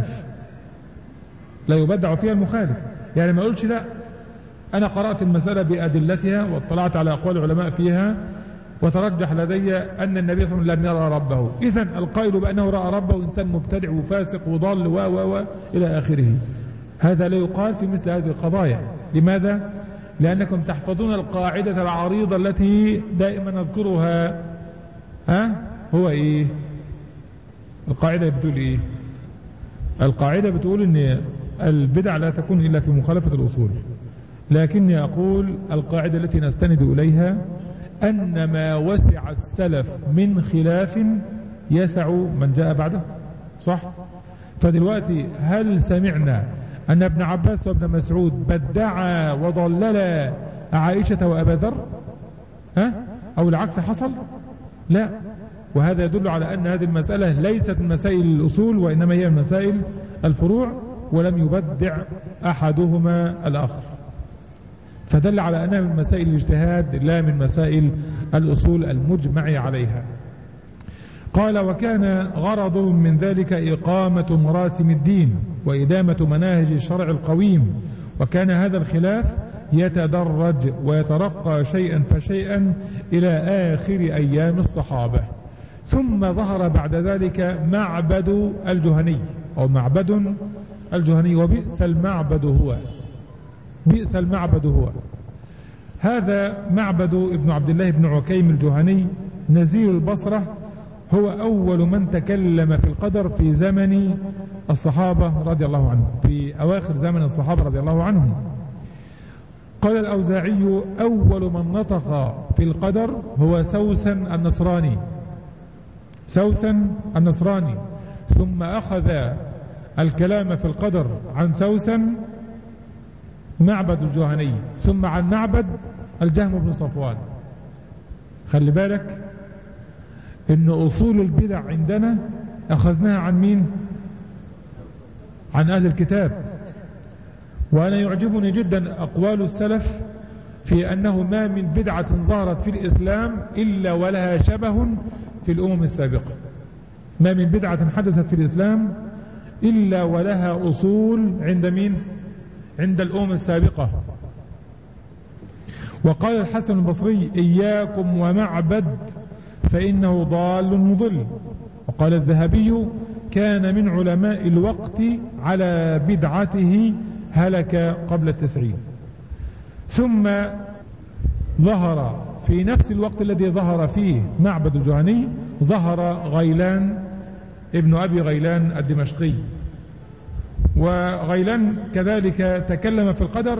المخالف. يعني ما أقولش لا، أنا قرأت المسألة بأدلتها واطلعت على أقوال العلماء فيها وترجح لدي أن النبي صلى الله عليه وسلم لم يرى ربه، إذن القائل بأنه رأى ربه إنسان مبتدع وفاسق وضال و إلى آخره. هذا لا يقال في مثل هذه القضايا. لماذا؟ لأنكم تحفظون القاعدة العريضة التي دائما نذكرها. هو إيه القاعدة؟ بتقول إيه؟ القاعدة بتقول إن البدع لا تكون إلا في مخالفة الأصول، لكني أقول القاعدة التي نستند إليها أن ما وسع السلف من خلاف يسع من جاء بعده، صح؟ فدلوقتي هل سمعنا أن ابن عباس وابن مسعود بدعا وضلل عائشة وأبا ذر؟ أو العكس حصل؟ لا. وهذا يدل على أن هذه المسألة ليست من مسائل الأصول وإنما هي من مسائل الفروع، ولم يبدع أحدهما الآخر، فدل على أنها من مسائل الاجتهاد لا من مسائل الأصول المجمع عليها. قال: وكان غرضهم من ذلك إقامة مراسم الدين وإدامة مناهج الشرع القويم، وكان هذا الخلاف يتدرج ويترقى شيئا فشيئا إلى آخر أيام الصحابة. ثم ظهر بعد ذلك معبد الجهني أو معبد الجهني، وبئس المعبد هو هذا معبد ابن عبد الله بن عكيم الجهني نزيل البصرة، هو أول من تكلم في القدر في زمن الصحابة رضي الله عنهم، في أواخر زمن الصحابة رضي الله عنهم. قال الأوزاعي: أول من نطق في القدر هو سوسن النصراني، ثم أخذ الكلام في القدر عن سوسن معبد الجهني، ثم عن معبد الجهم بن صفوان. خلي بالك إن أصول البدع عندنا أخذناها عن مين؟ عن أهل الكتاب. وأنا يعجبني جدا أقوال السلف في أنه ما من بدعة ظهرت في الإسلام إلا ولها شبه في الأمم السابقة. ما من بدعة حدثت في الإسلام إلا ولها أصول عند مين؟ عند الأمم السابقة. وقال الحسن البصري: إياكم ومعبد فإنه ضال مضل. وقال الذهبي: كان من علماء الوقت على بدعته هلك قبل 90. ثم ظهر في نفس الوقت الذي ظهر فيه معبد الجهني ظهر غيلان ابن أبي غيلان الدمشقي، وغيلان كذلك تكلم في القدر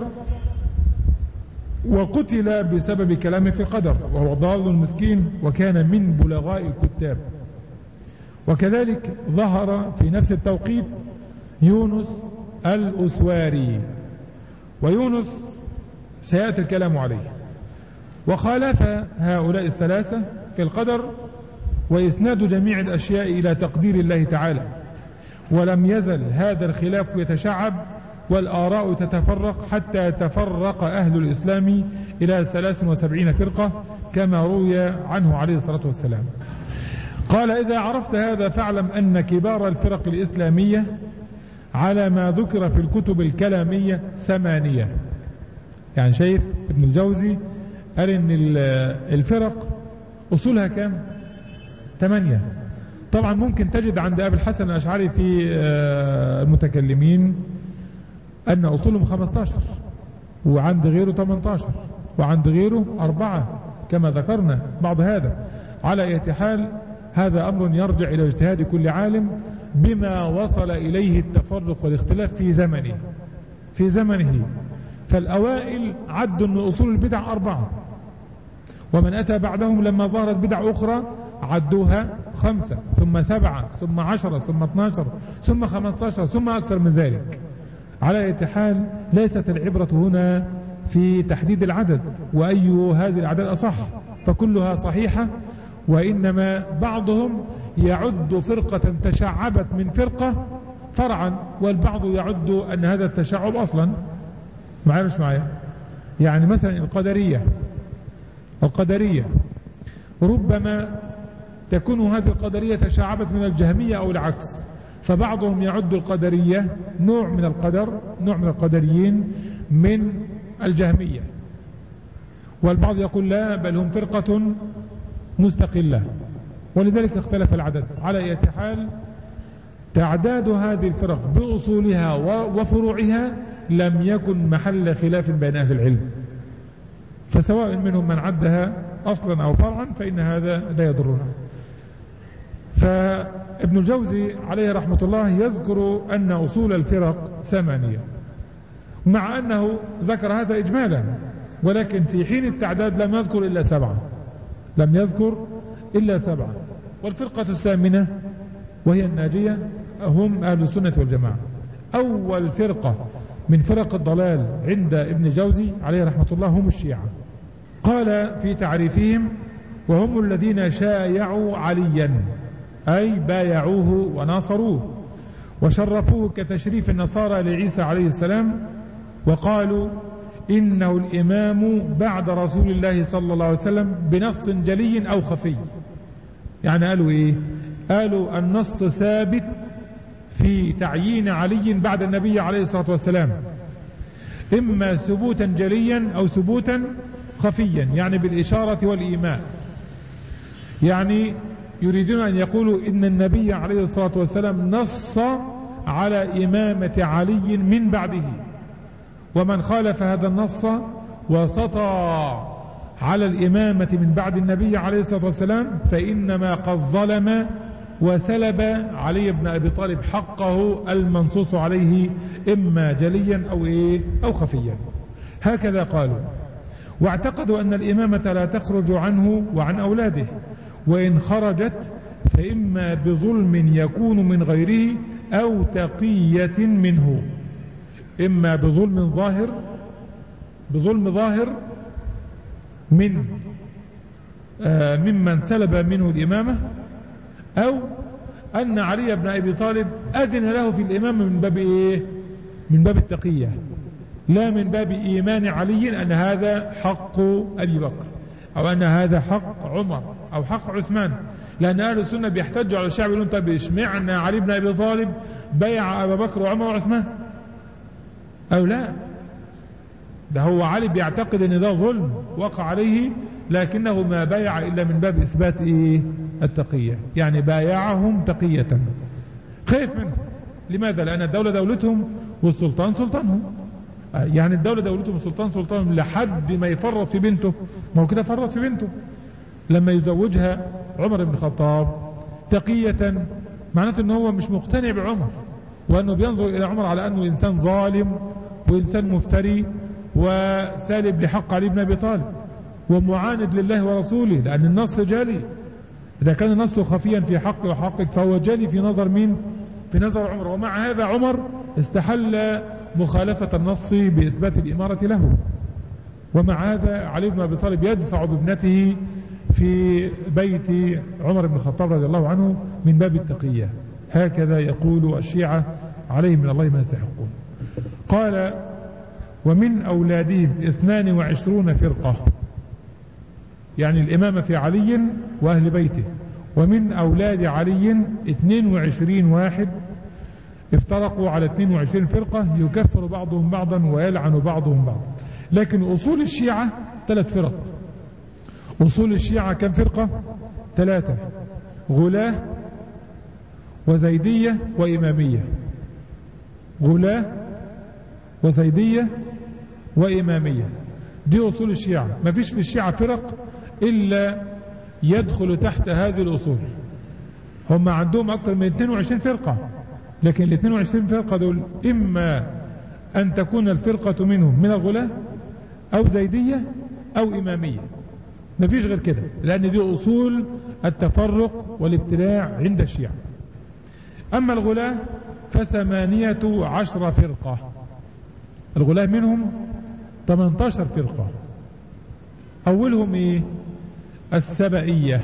وقتل بسبب كلامه في القدر، وهو ضال مسكين وكان من بلغاء الكتاب. وكذلك ظهر في نفس التوقيت يونس الأسواري، ويونس سيأتي الكلام عليه. وخالف هؤلاء الثلاثة في القدر وإسناد جميع الأشياء إلى تقدير الله تعالى، ولم يزل هذا الخلاف يتشعب والآراء تتفرق حتى تفرق أهل الإسلام إلى 73 فرقة كما روي عنه عليه الصلاة والسلام. قال: إذا عرفت هذا فاعلم أن كبار الفرق الإسلامية على ما ذكر في الكتب الكلامية 8. يعني شايف ابن الجوزي قال إن الفرق أصولها كام؟ 8. طبعا ممكن تجد عند أبي الحسن الأشعري في المتكلمين أن أصولهم 15، وعند غيره 18، وعند غيره 4 كما ذكرنا بعض هذا. على اي حال هذا أمر يرجع إلى اجتهاد كل عالم بما وصل إليه التفرق والاختلاف في زمنه. فالأوائل عدوا أن أصول البدع 4، ومن أتى بعدهم لما ظهرت بدع أخرى عدوها 5، ثم 7، ثم 10، ثم 12، ثم 15، ثم أكثر من ذلك. على أي حال ليست العبرة هنا في تحديد العدد وأي هذه الأعداد أصح، فكلها صحيحة، وإنما بعضهم يعد فرقة تشعبت من فرقة فرعا، والبعض يعد أن هذا التشعب أصلا. معايا مش معايا؟ يعني مثلا القدرية ربما تكون هذه القدرية تشعبت من الجهمية أو العكس، فبعضهم يعد القدرية نوع من القدريين من الجهمية، والبعض يقول لا، بل هم فرقة مستقلة، ولذلك اختلف العدد. على أي حال تعداد هذه الفرق بأصولها وفروعها لم يكن محل خلاف بين أهل العلم، فسواء منهم من عدها أصلا أو فرعا فإن هذا لا يضرنا. فابن الجوزي عليه رحمة الله يذكر أن أصول الفرق 8، مع أنه ذكر هذا إجمالا، ولكن في حين التعداد لم يذكر إلا 7. والفرقة 8 وهي الناجية هم أهل السنة والجماعة. أول فرقة من فرق الضلال عند ابن الجوزي عليه رحمة الله هم الشيعة. قال في تعريفهم: وهم الذين شايعوا عليا، أي بايعوه وناصروه وشرفوه كتشريف النصارى لعيسى عليه السلام، وقالوا إنه الإمام بعد رسول الله صلى الله عليه وسلم بنص جلي أو خفي. يعني قالوا إيه؟ قالوا النص ثابت في تعيين علي بعد النبي عليه الصلاة والسلام، إما ثبوتا جليا أو ثبوتا خفيا، يعني بالإشارة والإيماء. يعني يريدون أن يقولوا إن النبي عليه الصلاة والسلام نص على إمامة علي من بعده، ومن خالف هذا النص وسطى على الإمامة من بعد النبي عليه الصلاة والسلام فإنما قد ظلم وسلب علي بن أبي طالب حقه المنصوص عليه إما جليا أو خفيا. هكذا قالوا. واعتقدوا أن الإمامة لا تخرج عنه وعن أولاده، وإن خرجت فإما بظلم يكون من غيره أو تقية منه، إما بظلم ظاهر ممن سلب منه الإمامة، أو أن علي بن أبي طالب أذن له في الإمامة من باب التقية، لا من باب إيمان علي أن هذا حق أبي بكر، أو أن هذا حق عمر أو حق عثمان. لأن أهل السنة بيحتجوا على الشعب يقولون طب اشمعنى علي بن أبي طالب بيع أبا بكر وعمر وعثمان؟ أو لا، ده هو علي بيعتقد أن ده ظلم وقع عليه، لكنه ما بايع إلا من باب إثبات التقية، يعني بايعهم تقية، خايف منهم. لماذا؟ لأن الدولة دولتهم والسلطان سلطانهم، يعني الدولة دولتهم والسلطان سلطانهم لحد ما يفرط في بنته. ما هو كده فرط في بنته لما يزوجها عمر بن الخطاب تقية، معناته أنه هو مش مقتنع بعمر، وأنه بينظر إلى عمر على أنه إنسان ظالم وإنسان مفتري وسالب لحق علي بن أبي طالب ومعاند لله ورسوله، لأن النص جالي. إذا كان النص خفيا في حقه وحقك فهو جالي في نظر مين؟ في نظر عمر. ومع هذا عمر استحل مخالفة النص بإثبات الإمارة له، ومع هذا علي بن أبي طالب يدفع بابنته في بيت عمر بن الخطاب رضي الله عنه من باب التقية. هكذا يقول الشيعة عليهم من الله ما يستحقون. قال: ومن أولادهم 22 فرقة، يعني الإمامة في علي وأهل بيته، ومن أولاد علي 22 واحد افترقوا على 22 فرقة يكفر بعضهم بعضا ويلعن بعضهم بعضا. لكن أصول الشيعة 3 فرق. أصول الشيعة كم فرقة؟ 3: غلاة وزيدية وإمامية. غلاة وزيدية وإمامية، دي أصول الشيعة. ما فيش في الشيعة فرق إلا يدخل تحت هذه الأصول. هم عندهم أكثر من 22 فرقة، لكن ال 22 فرقة دول إما أن تكون الفرقة منهم من الغلاة أو زيدية أو إمامية، ما فيش غير كده، لأن دي أصول التفرق والابتلاع عند الشيعة. أما الغلاة ف18 فرقة، الغلاة منهم 18 فرقة. أولهم إيه؟ السبئية،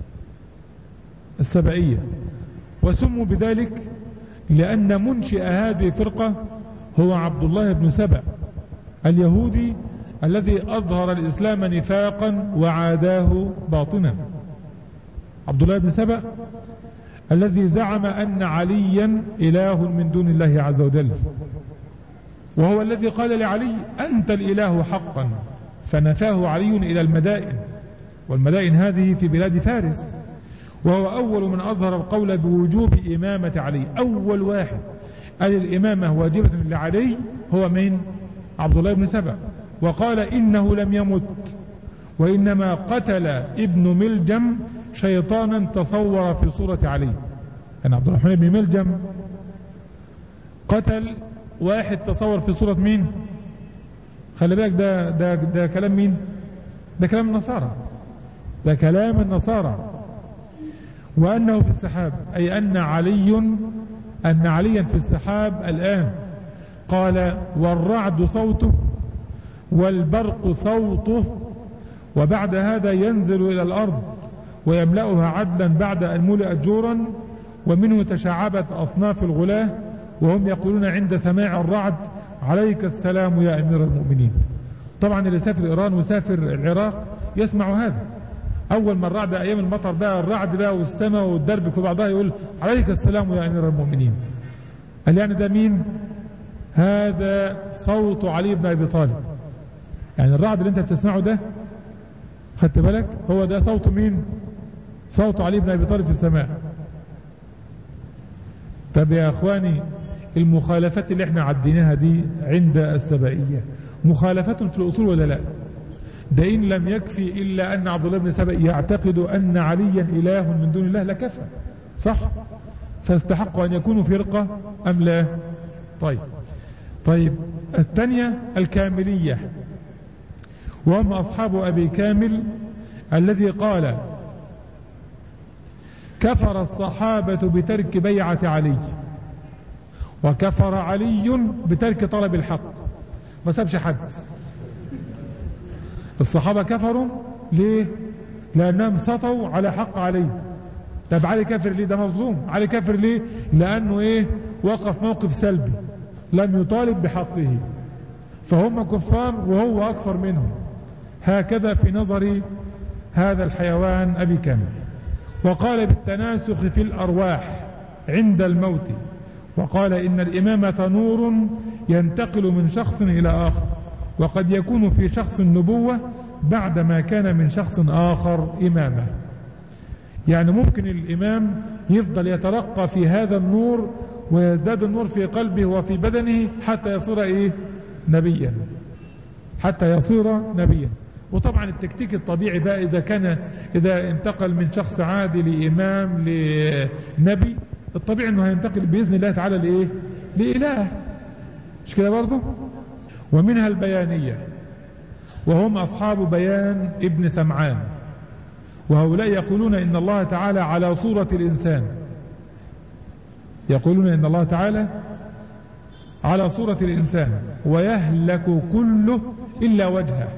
وسموا بذلك لأن منشئ هذه الفرقة هو عبد الله بن سبأ اليهودي الذي أظهر الإسلام نفاقا وعاداه باطنا. عبد الله بن سبأ الذي زعم أن عليا إله من دون الله عز وجل، وهو الذي قال لعلي أنت الإله حقا، فنفاه علي إلى المدائن، والمدائن هذه في بلاد فارس، وهو أول من أظهر القول بوجوب إمامة علي. أول واحد قال الإمامة واجبة لعلي هو من؟ عبد الله بن سبأ، وقال إنه لم يمت، وإنما قتل ابن ملجم شيطانا تصور في صورة علي. يعني عبد الرحمن بن ملجم قتل واحد تصور في صورة مين؟ خلي بالك، ده كلام مين؟ ده كلام النصارى، ده كلام النصارى. وأنه في السحاب، أي أن عليا في السحاب الآن. قال والرعد صوته والبرق صوته، وبعد هذا ينزل إلى الأرض ويملأها عدلا بعد أن ملئت جورا، ومنه تشعبت أصناف الغلاة وهم يقولون عند سماع الرعد عليك السلام يا أمير المؤمنين. طبعا اللي سافر إيران وسافر العراق يسمع هذا، أول ما الرعد أيام المطر بقى الرعد بقى والسماء والدرب في بعضها يقول عليك السلام يا أمير المؤمنين. قال يعني ده مين؟ هذا صوت علي بن أبي طالب. يعني الرعد اللي انت بتسمعه ده، خدت بالك، هو ده صوت مين؟ صوت علي بن أبي طالب في السماء. طب يا أخواني، المخالفات اللي احنا عديناها دي عند السبائية مخالفات في الأصول ولا لا؟ ده إن لم يكفي إلا أن عبد الله بن سبأ يعتقد أن عليا إله من دون الله لكفى، صح؟ فاستحق أن يكونوا فرقة أم لا؟ طيب الثانية الكاملية، وهم أصحاب أبي كامل الذي قال كفر الصحابة بترك بيعة علي، وكفر علي بترك طلب الحق. ما سابش حد. الصحابة كفروا ليه؟ لأنهم سطوا على حق علي. طب علي كافر ليه؟ ده مظلوم. علي كافر ليه؟ لأنه ايه؟ وقف موقف سلبي، لم يطالب بحقه، فهم كفار وهو أكثر منهم. هكذا في نظر هذا الحيوان أبي كامل. وقال بالتناسخ في الأرواح عند الموت، وقال إن الإمامة نور ينتقل من شخص إلى آخر، وقد يكون في شخص النبوة بعدما كان من شخص آخر إمامة. يعني ممكن الإمام يفضل يترقى في هذا النور ويزداد النور في قلبه وفي بدنه حتى يصير إيه؟ نبيا، حتى يصير نبيا. وطبعا التكتيك الطبيعي بقى إذا انتقل من شخص عادي لإمام لنبي، الطبيعي أنه هينتقل بإذن الله تعالى لإيه؟ لإله، مش كده برضه؟ ومنها البيانية، وهم أصحاب بيان ابن سمعان، وهؤلاء يقولون إن الله تعالى على صورة الإنسان، يقولون إن الله تعالى على صورة الإنسان ويهلك كله إلا وجهه،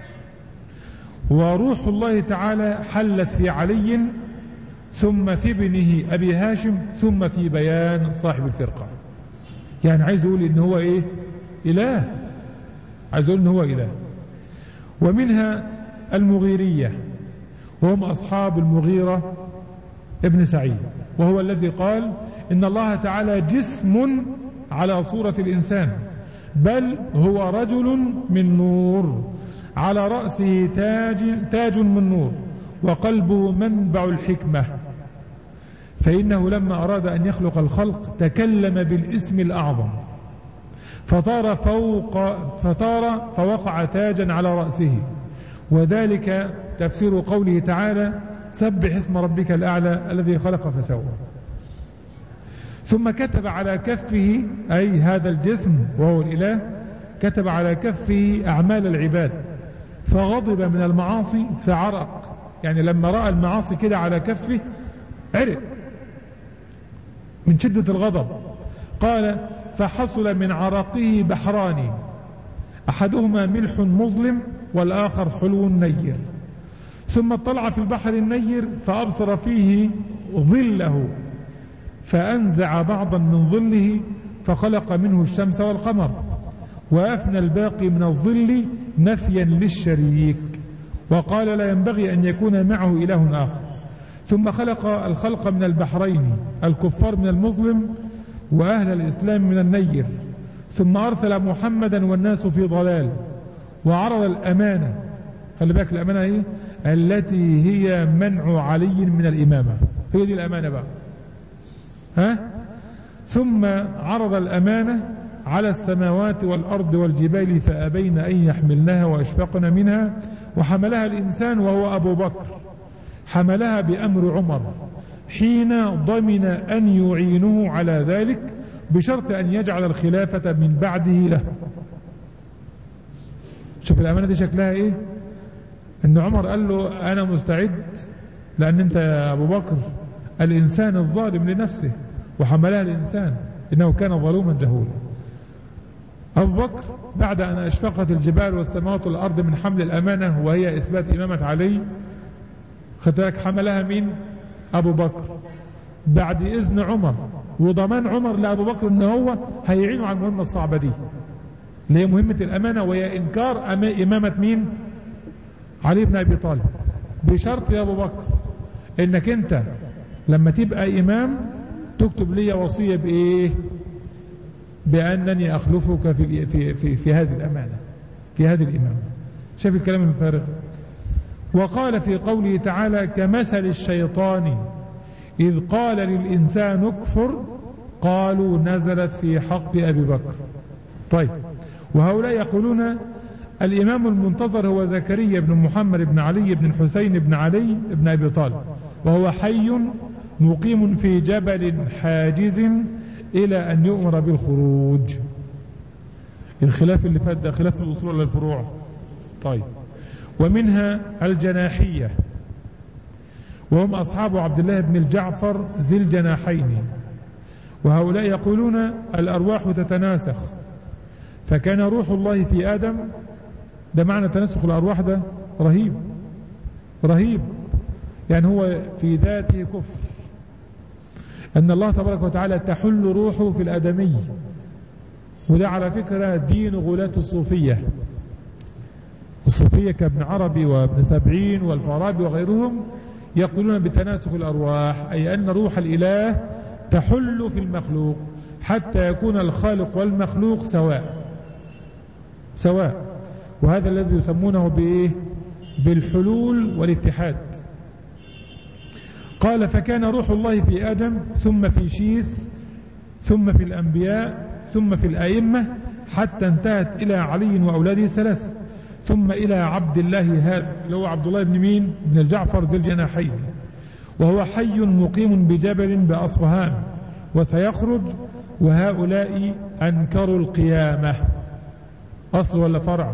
وروح الله تعالى حلت في علي ثم في ابنه أبي هاشم ثم في بيان صاحب الفرقة. يعني عايز يقول إن هو إيه؟ إله، عايز يقول إن هو إله. ومنها المغيرية، وهم أصحاب المغيرة ابن سعيد، وهو الذي قال إن الله تعالى جسم على صورة الإنسان، بل هو رجل من نور، على رأسه تاج من نور، وقلبه منبع الحكمة، فإنه لما أراد أن يخلق الخلق تكلم بالاسم الأعظم فطار فوقع تاجا على رأسه، وذلك تفسير قوله تعالى سبح اسم ربك الأعلى الذي خلق فسوى. ثم كتب على كفه، أي هذا الجسم وهو الإله، كتب على كفه أعمال العباد، فغضب من المعاصي فعرق. يعني لما رأى المعاصي كده على كفه عرق من شدة الغضب. قال فحصل من عرقه بحران، أحدهما ملح مظلم والآخر حلو نير. ثم اطلع في البحر النير فأبصر فيه ظله، فأنزع بعضا من ظله فخلق منه الشمس والقمر، وأفنى الباقي من الظل نفيا للشريك، وقال لا ينبغي أن يكون معه إله آخر. ثم خلق الخلق من البحرين، الكفار من المظلم وأهل الإسلام من النير. ثم أرسل محمدا والناس في ضلال، وعرض الأمانة. خلي بالك الأمانة هي التي هي منع علي من الإمامة، هي دي الأمانة بقى. ثم عرض الأمانة على السماوات والأرض والجبال فأبين أن يحملنها وأشفقن منها، وحملها الإنسان وهو أبو بكر، حملها بأمر عمر حين ضمن أن يعينه على ذلك بشرط أن يجعل الخلافة من بعده له. شوف الأمانة دي شكلها إيه؟ إن عمر قال له أنا مستعد، لأن أنت يا أبو بكر الإنسان الظالم لنفسه، وحملها الإنسان إنه كان ظلوما جهولا. أبو بكر بعد أن أشفقت الجبال والسماوات والأرض من حمل الأمانة وهي إثبات إمامة علي، خدتك حملها مين؟ أبو بكر بعد إذن عمر وضمان عمر لأبو بكر إن هو هيعينه على المهمة الصعبة دي اللي هي مهمة الأمانة، وهي إنكار إمامة مين؟ علي بن أبي طالب، بشرط يا أبو بكر إنك أنت لما تبقى إمام تكتب لي وصية بإيه؟ بأنني أخلفك في هذه الأمانة، في هذه الإمامة. شايف الكلام المفارغ؟ وقال في قوله تعالى كمثل الشيطان إذ قال للإنسان اكفر قالوا نزلت في حق أبي بكر. طيب، وهؤلاء يقولون الإمام المنتظر هو زكريا بن محمد بن علي بن الحسين بن علي بن أبي طالب، وهو حي مقيم في جبل حاجز إلى أن يؤمر بالخروج. الخلاف اللي فات ده خلاف الأصول ولا الفروع؟ طيب، ومنها الجناحية وهم أصحاب عبد الله بن الجعفر ذي الجناحين، وهؤلاء يقولون الأرواح تتناسخ، فكان روح الله في آدم. ده معنى تناسخ الأرواح، ده رهيب رهيب، يعني هو في ذاته كفر أن الله تبارك وتعالى تحل روحه في الآدمي. وده على فكرة دين غلاة الصوفية كابن عربي وابن سبعين والفارابي وغيرهم يقولون بتناسخ الأرواح، أي أن روح الإله تحل في المخلوق حتى يكون الخالق والمخلوق سواء. وهذا الذي يسمونه بإيه؟ بالحلول والاتحاد. قال فكان روح الله في آدم ثم في شيث ثم في الأنبياء ثم في الأئمة حتى انتهت إلى علي وأولاده ثلاثة، ثم إلى عبد الله هذا اللي هو عبد الله بن مين؟ بن الجعفر ذي الجناحين، وهو حي مقيم بجبل بأصفهان وسيخرج. وهؤلاء أنكروا القيامة، أصل ولا فرع؟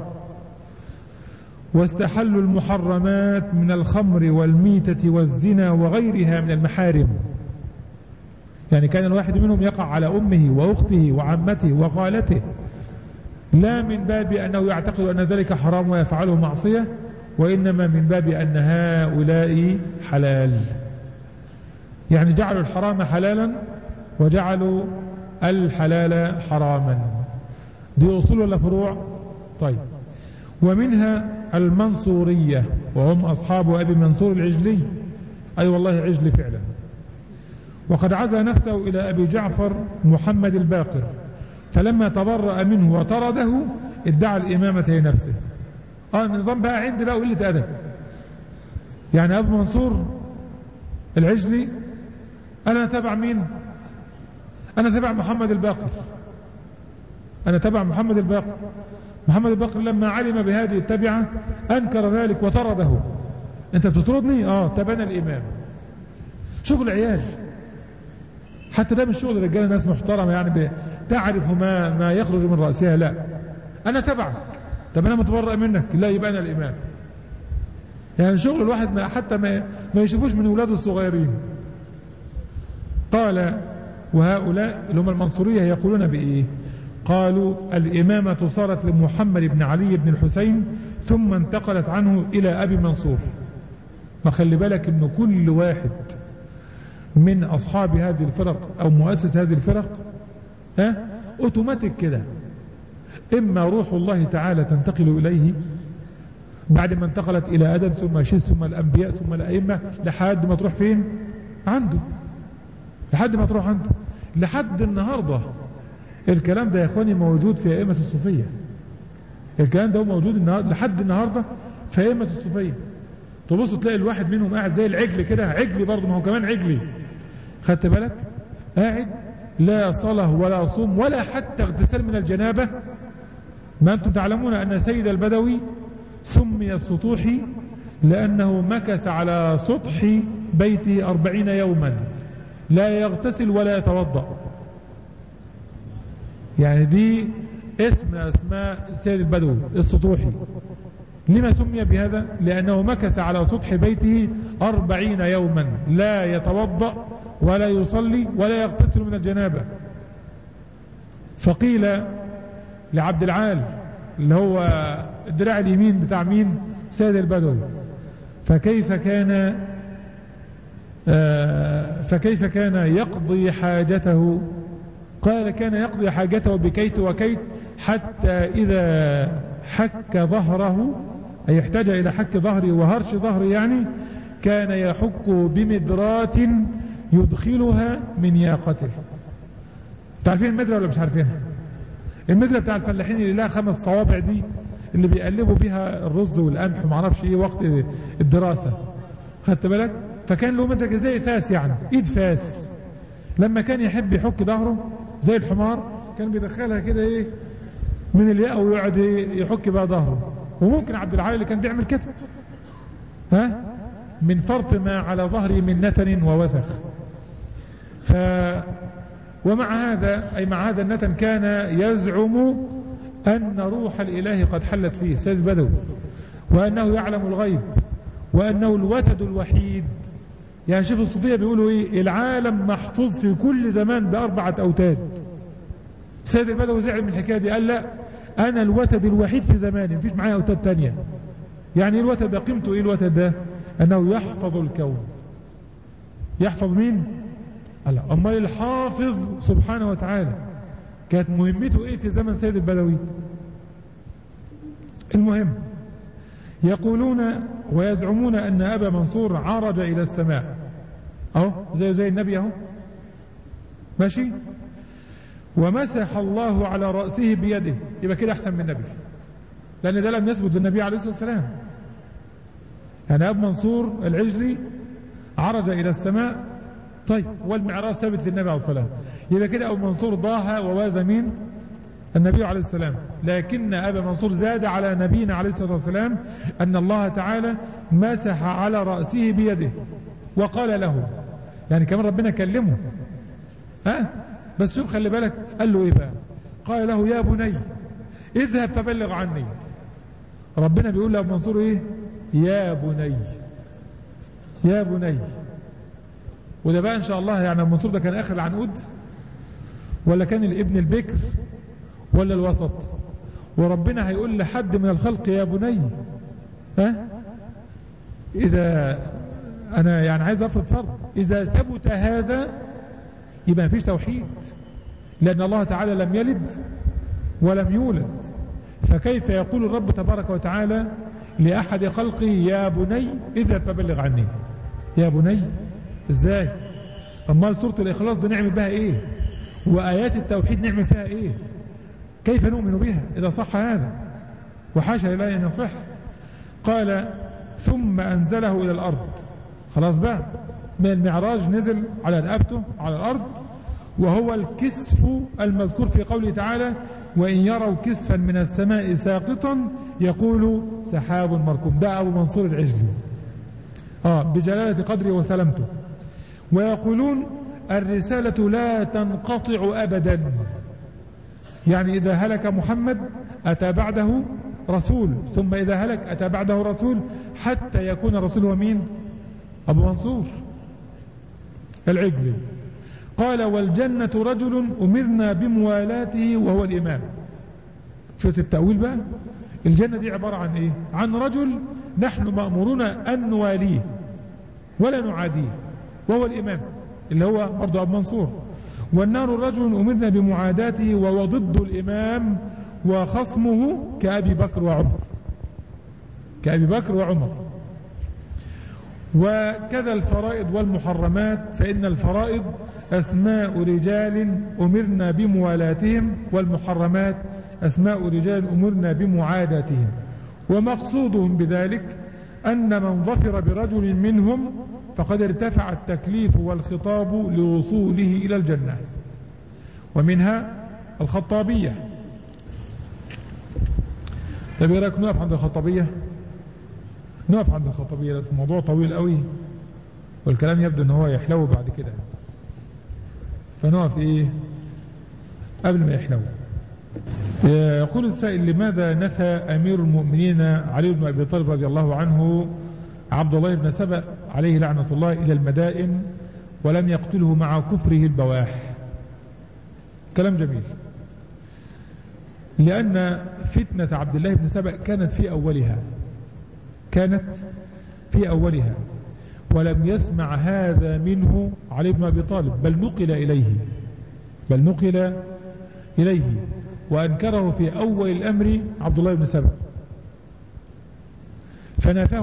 واستحلوا المحرمات من الخمر والميتة والزنا وغيرها من المحارم. يعني كان الواحد منهم يقع على أمه وأخته وعمته وخالته، لا من باب أنه يعتقد أن ذلك حرام ويفعله معصية، وإنما من باب أن هؤلاء حلال. يعني جعلوا الحرام حلالا وجعلوا الحلال حراما. دي أصول ولا فروع؟ طيب، ومنها المنصورية وهم أصحاب أبي منصور العجلي، أي والله عجل فعلا، وقد عزى نفسه إلى أبي جعفر محمد الباقر، فلما تبرأ منه وطرده ادعى الإمامة لنفسه. النظام بقى عندي بقى وقلة أدب. يعني أبو منصور العجلي أنا تبع مين؟ أنا تبع محمد الباقر، أنا تبع محمد الباقر. محمد الباقر لما علم بهذه التبعة أنكر ذلك وطرده، أنت بتطردني؟ طب أنا الإمام. شغل عيال، حتى ده مش شغل الرجال، ناس محترمة يعني تعرف ما يخرج من رأسها. لا، أنا تبعك. طب أنا متبرأ منك؟ لا، يبقى أنا الإمام. يعني شغل الواحد حتى ما يشوفوش من أولاده الصغيرين. قال وهؤلاء اللي هم المنصورية يقولون بإيه؟ قالوا الإمامة صارت لمحمد بن علي بن الحسين ثم انتقلت عنه إلى أبي منصور. ما خلي بالك إنه كل واحد من أصحاب هذه الفرق أو مؤسس هذه الفرق أوتوماتيك كده، إما روح الله تعالى تنتقل إليه بعد ما انتقلت إلى آدم ثم شيث ثم الأنبياء ثم الأئمة لحد ما تروح فين؟ عنده، لحد ما تروح عنده. لحد النهاردة الكلام ده يا إخواني موجود في أئمة الصوفية. الكلام ده موجود لحد النهاردة في أئمة الصوفية. تبص تلاقي الواحد منهم قاعد زي العجل كده، عجلي برضه، ما هو كمان عجلي، خدت بالك؟ قاعد لا صلاة ولا صوم ولا حتى اغتسال من الجنابة. ما أنتم تعلمون أن سيد البدوي سمي السطوحي لأنه مكث على سطح بيته 40 يوما لا يغتسل ولا يتوضأ. يعني دي اسم أسماء السيد البدوي السطوحي. لما سمي بهذا؟ لأنه مكث على سطح بيته 40 يوما لا يتوضأ ولا يصلي ولا يغتسل من الجنابة. فقيل لعبد العال اللي هو الدراع اليمين بتاع مين؟ سيد البدوي، فكيف كان يقضي حاجته؟ قال كان يقضي حاجته بكيت وكيت حتى إذا حك ظهره، أي يحتاج إلى حك ظهره وهرش ظهره، يعني كان يحك بمدرات يدخلها من ياقته. تعرفين المدرة ولا مش عارفينها؟ المدرة بتاع الفلاحين اللي لها 5 صوابع دي، اللي بيقلبوا بيها الرز والقمح ومعرفش ايه وقت الدراسة، خدت بالك؟ فكان له مدرة زي فاس، يعني ايد فاس. لما كان يحب يحك ظهره زي الحمار كان بيدخلها كده ايه من الياقة ويقعد يحك بها ظهره. وممكن عبد العال اللي كان بيعمل كده من فرط ما على ظهره من نتن ووسخ. ومع هذا، أي مع هذا النتن، كان يزعم أن روح الإله قد حلت فيه سيد البدوي، وأنه يعلم الغيب، وأنه الوتد الوحيد. يعني شوف الصوفية بيقولوا إيه؟ العالم محفوظ في كل زمان ب4 أوتاد. سيد البدوي زعل من الحكاية دي، قال لا، أنا الوتد الوحيد في زماني، مفيش معايا أوتاد تانية. يعني الوتد ده قيمته إيه؟ الوتد ده أنه يحفظ الكون. يحفظ مين؟ أمال الحافظ سبحانه وتعالى كانت مهمته إيه في زمن سيد البدوي؟ المهم، يقولون ويزعمون أن أبا منصور عرج إلى السماء، أهو زي النبي أهو ماشي، ومسح الله على رأسه بيده. يبقى كده أحسن من النبي، لأن ده لم يثبت للنبي عليه الصلاة والسلام. يعني أبو منصور العجلي عرج إلى السماء، طيب والمعراج ثابت للنبي عليه الصلاة والسلام، يبقى كده أبو منصور ضاها وواز مين؟ النبي عليه السلام. لكن أبا منصور زاد على نبينا عليه الصلاة والسلام أن الله تعالى مسح على رأسه بيده وقال له، يعني كمان ربنا كلمه بس شوف خلي بالك، قال له إيه بقى؟ قال له يا بني اذهب فبلغ عني. ربنا بيقول لأبو منصور إيه؟ يا بني، يا بني. وده بقى إن شاء الله، يعني أبو منصور ده كان آخر العنقود ولا كان الابن البكر ولا الوسط؟ وربنا هيقول لحد من الخلق يا بني. إذا أنا يعني عايز أفرض فرض، إذا ثبت هذا يبقى مفيش توحيد، لأن الله تعالى لم يلد ولم يولد. فكيف يقول الرب تبارك وتعالى لأحد خلقه يا بني اذهب فبلغ عني؟ يا بني ازاي؟ أمال سورة الإخلاص دي نعمل بها إيه؟ وآيات التوحيد نعمل فيها إيه؟ كيف نؤمن بها إذا صح هذا؟ وحاشا لله أن يصح. قال ثم أنزله إلى الأرض. خلاص بقى، من المعراج نزل على رقبته على الأرض، وهو الكسف المذكور في قوله تعالى وإن يروا كسفا من السماء ساقطا يقول سحاب مركوم. ده أبو منصور العجلي. بجلالة قدره وسلامته. ويقولون الرسالة لا تنقطع أبدا، يعني إذا هلك محمد أتى بعده رسول، ثم إذا هلك أتى بعده رسول، حتى يكون الرسول هو مين؟ أبو منصور العجلي. قال والجنة رجل أمرنا بموالاته وهو الإمام. شوف التأويل بقى، الجنة دي عبارة عن إيه؟ عن رجل نحن مأمورون أن نواليه ولا نعاديه وهو الإمام اللي هو برضه أبو منصور. والنار رجل أمرنا بمعاداته وهو ضد الإمام وخصمه كأبي بكر وعمر، كأبي بكر وعمر. وكذا الفرائض والمحرمات، فإن الفرائض أسماء رجال أمرنا بموالاتهم، والمحرمات أسماء رجال أمرنا بمعاداتهم. ومقصودهم بذلك أن من ظفر برجل منهم فقد ارتفع التكليف والخطاب لوصوله إلى الجنة. ومنها الخطابية. طيب ايه رايك نقف عند الخطابية؟ نقف عند الخطابية، بس الموضوع طويل قوي والكلام يبدو ان هو يحلو بعد كده، فنقف ايه قبل ما يحلو. يقول السائل: لماذا نفى أمير المؤمنين علي بن أبي طالب رضي الله عنه عبد الله بن سبأ عليه لعنة الله إلى المدائن ولم يقتله مع كفره البواح؟ كلام جميل. لأن فتنة عبد الله بن سبأ كانت في أولها ولم يسمع هذا منه علي بن أبي طالب، بل نقل إليه وأنكره في أول الأمر عبد الله بن سبأ، فنافاه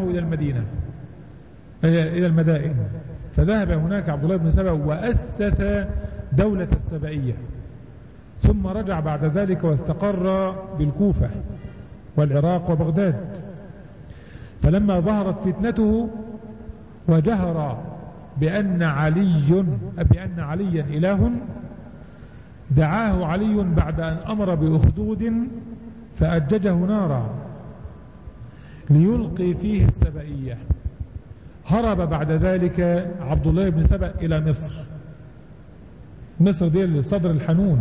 إلى المدائن، فذهب هناك عبد الله بن سبأ وأسس دولة السبائية، ثم رجع بعد ذلك واستقر بالكوفة والعراق وبغداد. فلما ظهرت فتنته وجهر بأن عليا إله، دعاه علي بعد أن أمر بأخدود فأججه نارا ليلقي فيه السبائية. هرب بعد ذلك عبد الله بن سبأ إلى مصر دي الصدر الحنون.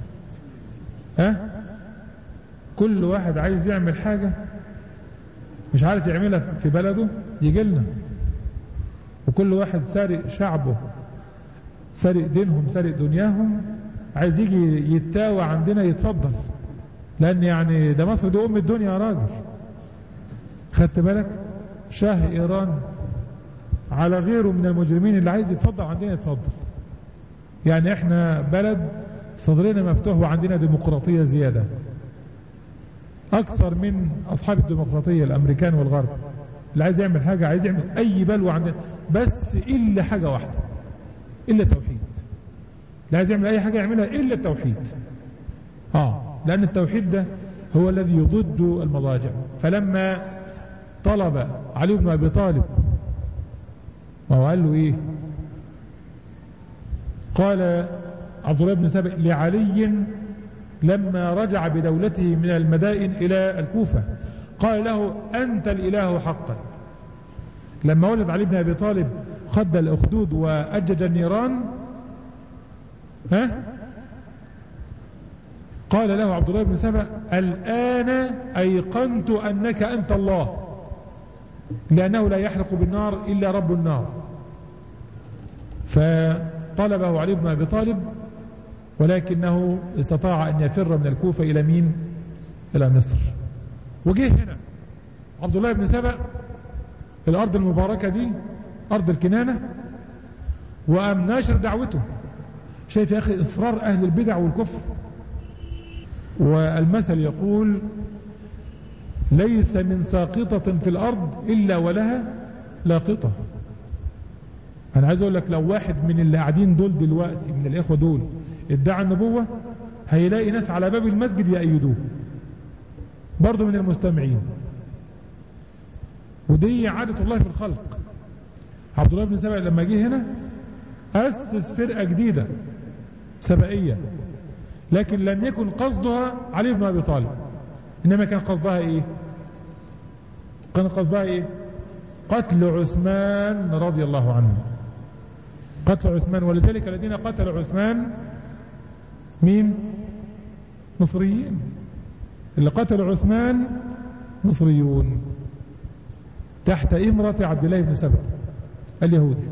كل واحد عايز يعمل حاجة مش عارف يعملها في بلده يجي لنا، وكل واحد سارق شعبه، سارق دينهم، سارق دنياهم، عايز يجي يتاوى عندنا يتفضل، لأن يعني ده مصر دي أم الدنيا يا راجل. خدت بالك؟ شاه إيران على غيره من المجرمين اللي عايز يتفضل عندنا يتفضل. يعني احنا بلد صدرنا مفتوح وعندنا ديمقراطية زيادة أكثر من أصحاب الديمقراطية الأمريكان والغرب. اللي عايز يعمل حاجة، عايز يعمل أي بلوى عندنا، بس إلا حاجة واحدة، إلا التوحيد. اللي عايز يعمل أي حاجة يعملها إلا التوحيد. لأن التوحيد ده هو الذي يضد المضاجع. فلما طلب علي بن أبي طالب، وهو قال له إيه؟ قال عبد الله بن سبأ لعلي لما رجع بدولته من المدائن إلى الكوفة، قال له: أنت الإله حقا. لما وجد علي بن أبي طالب خد الأخدود وأجج النيران، قال له عبد الله بن سبأ: الآن أيقنت أنك أنت الله، لأنه لا يحرق بالنار إلا رب النار. فطلبه علي بن أبي طالب، ولكنه استطاع أن يفر من الكوفة إلى مين؟ إلى مصر. وجه هنا عبد الله بن سبأ الأرض المباركة دي، أرض الكنانة، وقام ناشر دعوته. شايف يا أخي إصرار أهل البدع والكفر؟ والمثل يقول: ليس من ساقطة في الأرض إلا ولها لاقطة. أنا عايز أقول لك، لو واحد من اللي قاعدين دول دلوقتي من الإخوة دول ادعى النبوة، هيلاقي ناس على باب المسجد يأيدوه برضو من المستمعين. ودي عادة الله في الخلق. عبد الله بن سبأ لما جه هنا أسس فرقة جديدة سبائية، لكن لم يكن قصدها علي بن أبي طالب، إنما كان قصدها إيه؟ قتل عثمان رضي الله عنه، قتل عثمان. ولذلك الذين قتلوا عثمان مين؟ مصريين. اللي قتلوا عثمان مصريون تحت إمرة عبد الله بن سبأ اليهودي.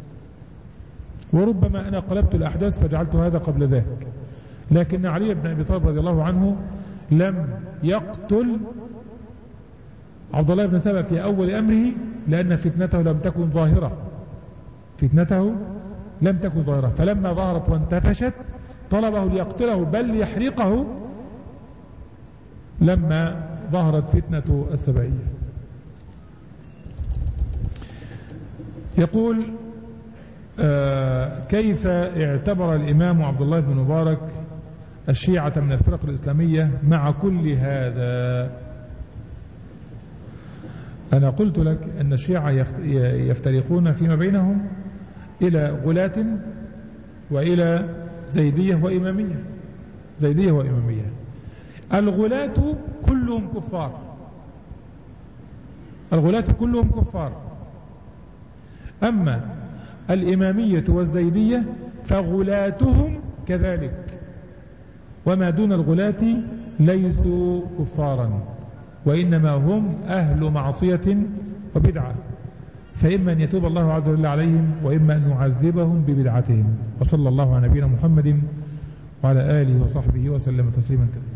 وربما أنا قلبت الأحداث فجعلت هذا قبل ذاك، لكن علي بن أبي طالب رضي الله عنه لم يقتل عبد الله بن سبأ في أول أمره، لأن فتنته لم تكن ظاهرة، فتنته لم تكن ظاهرة. فلما ظهرت وانتفشت طلبه ليقتله بل يحرقه لما ظهرت فتنة السبعية. يقول كيف اعتبر الإمام عبد الله بن مبارك الشيعة من الفرق الإسلامية مع كل هذا؟ أنا قلت لك أن الشيعة يفترقون فيما بينهم إلى غلاة وإلى زيدية وإمامية. زيدية وإمامية. الغلاة كلهم كفار، الغلاة كلهم كفار. أما الإمامية والزيدية فغلاتهم كذلك، وما دون الغلاة ليسوا كفارا، وإنما هم أهل معصية وبدعة، فإما أن يتوب الله عز وجل عليهم وإما أن نعذبهم ببدعتهم. وصلى الله على نبينا محمد وعلى آله وصحبه وسلم تسليما كثيرا.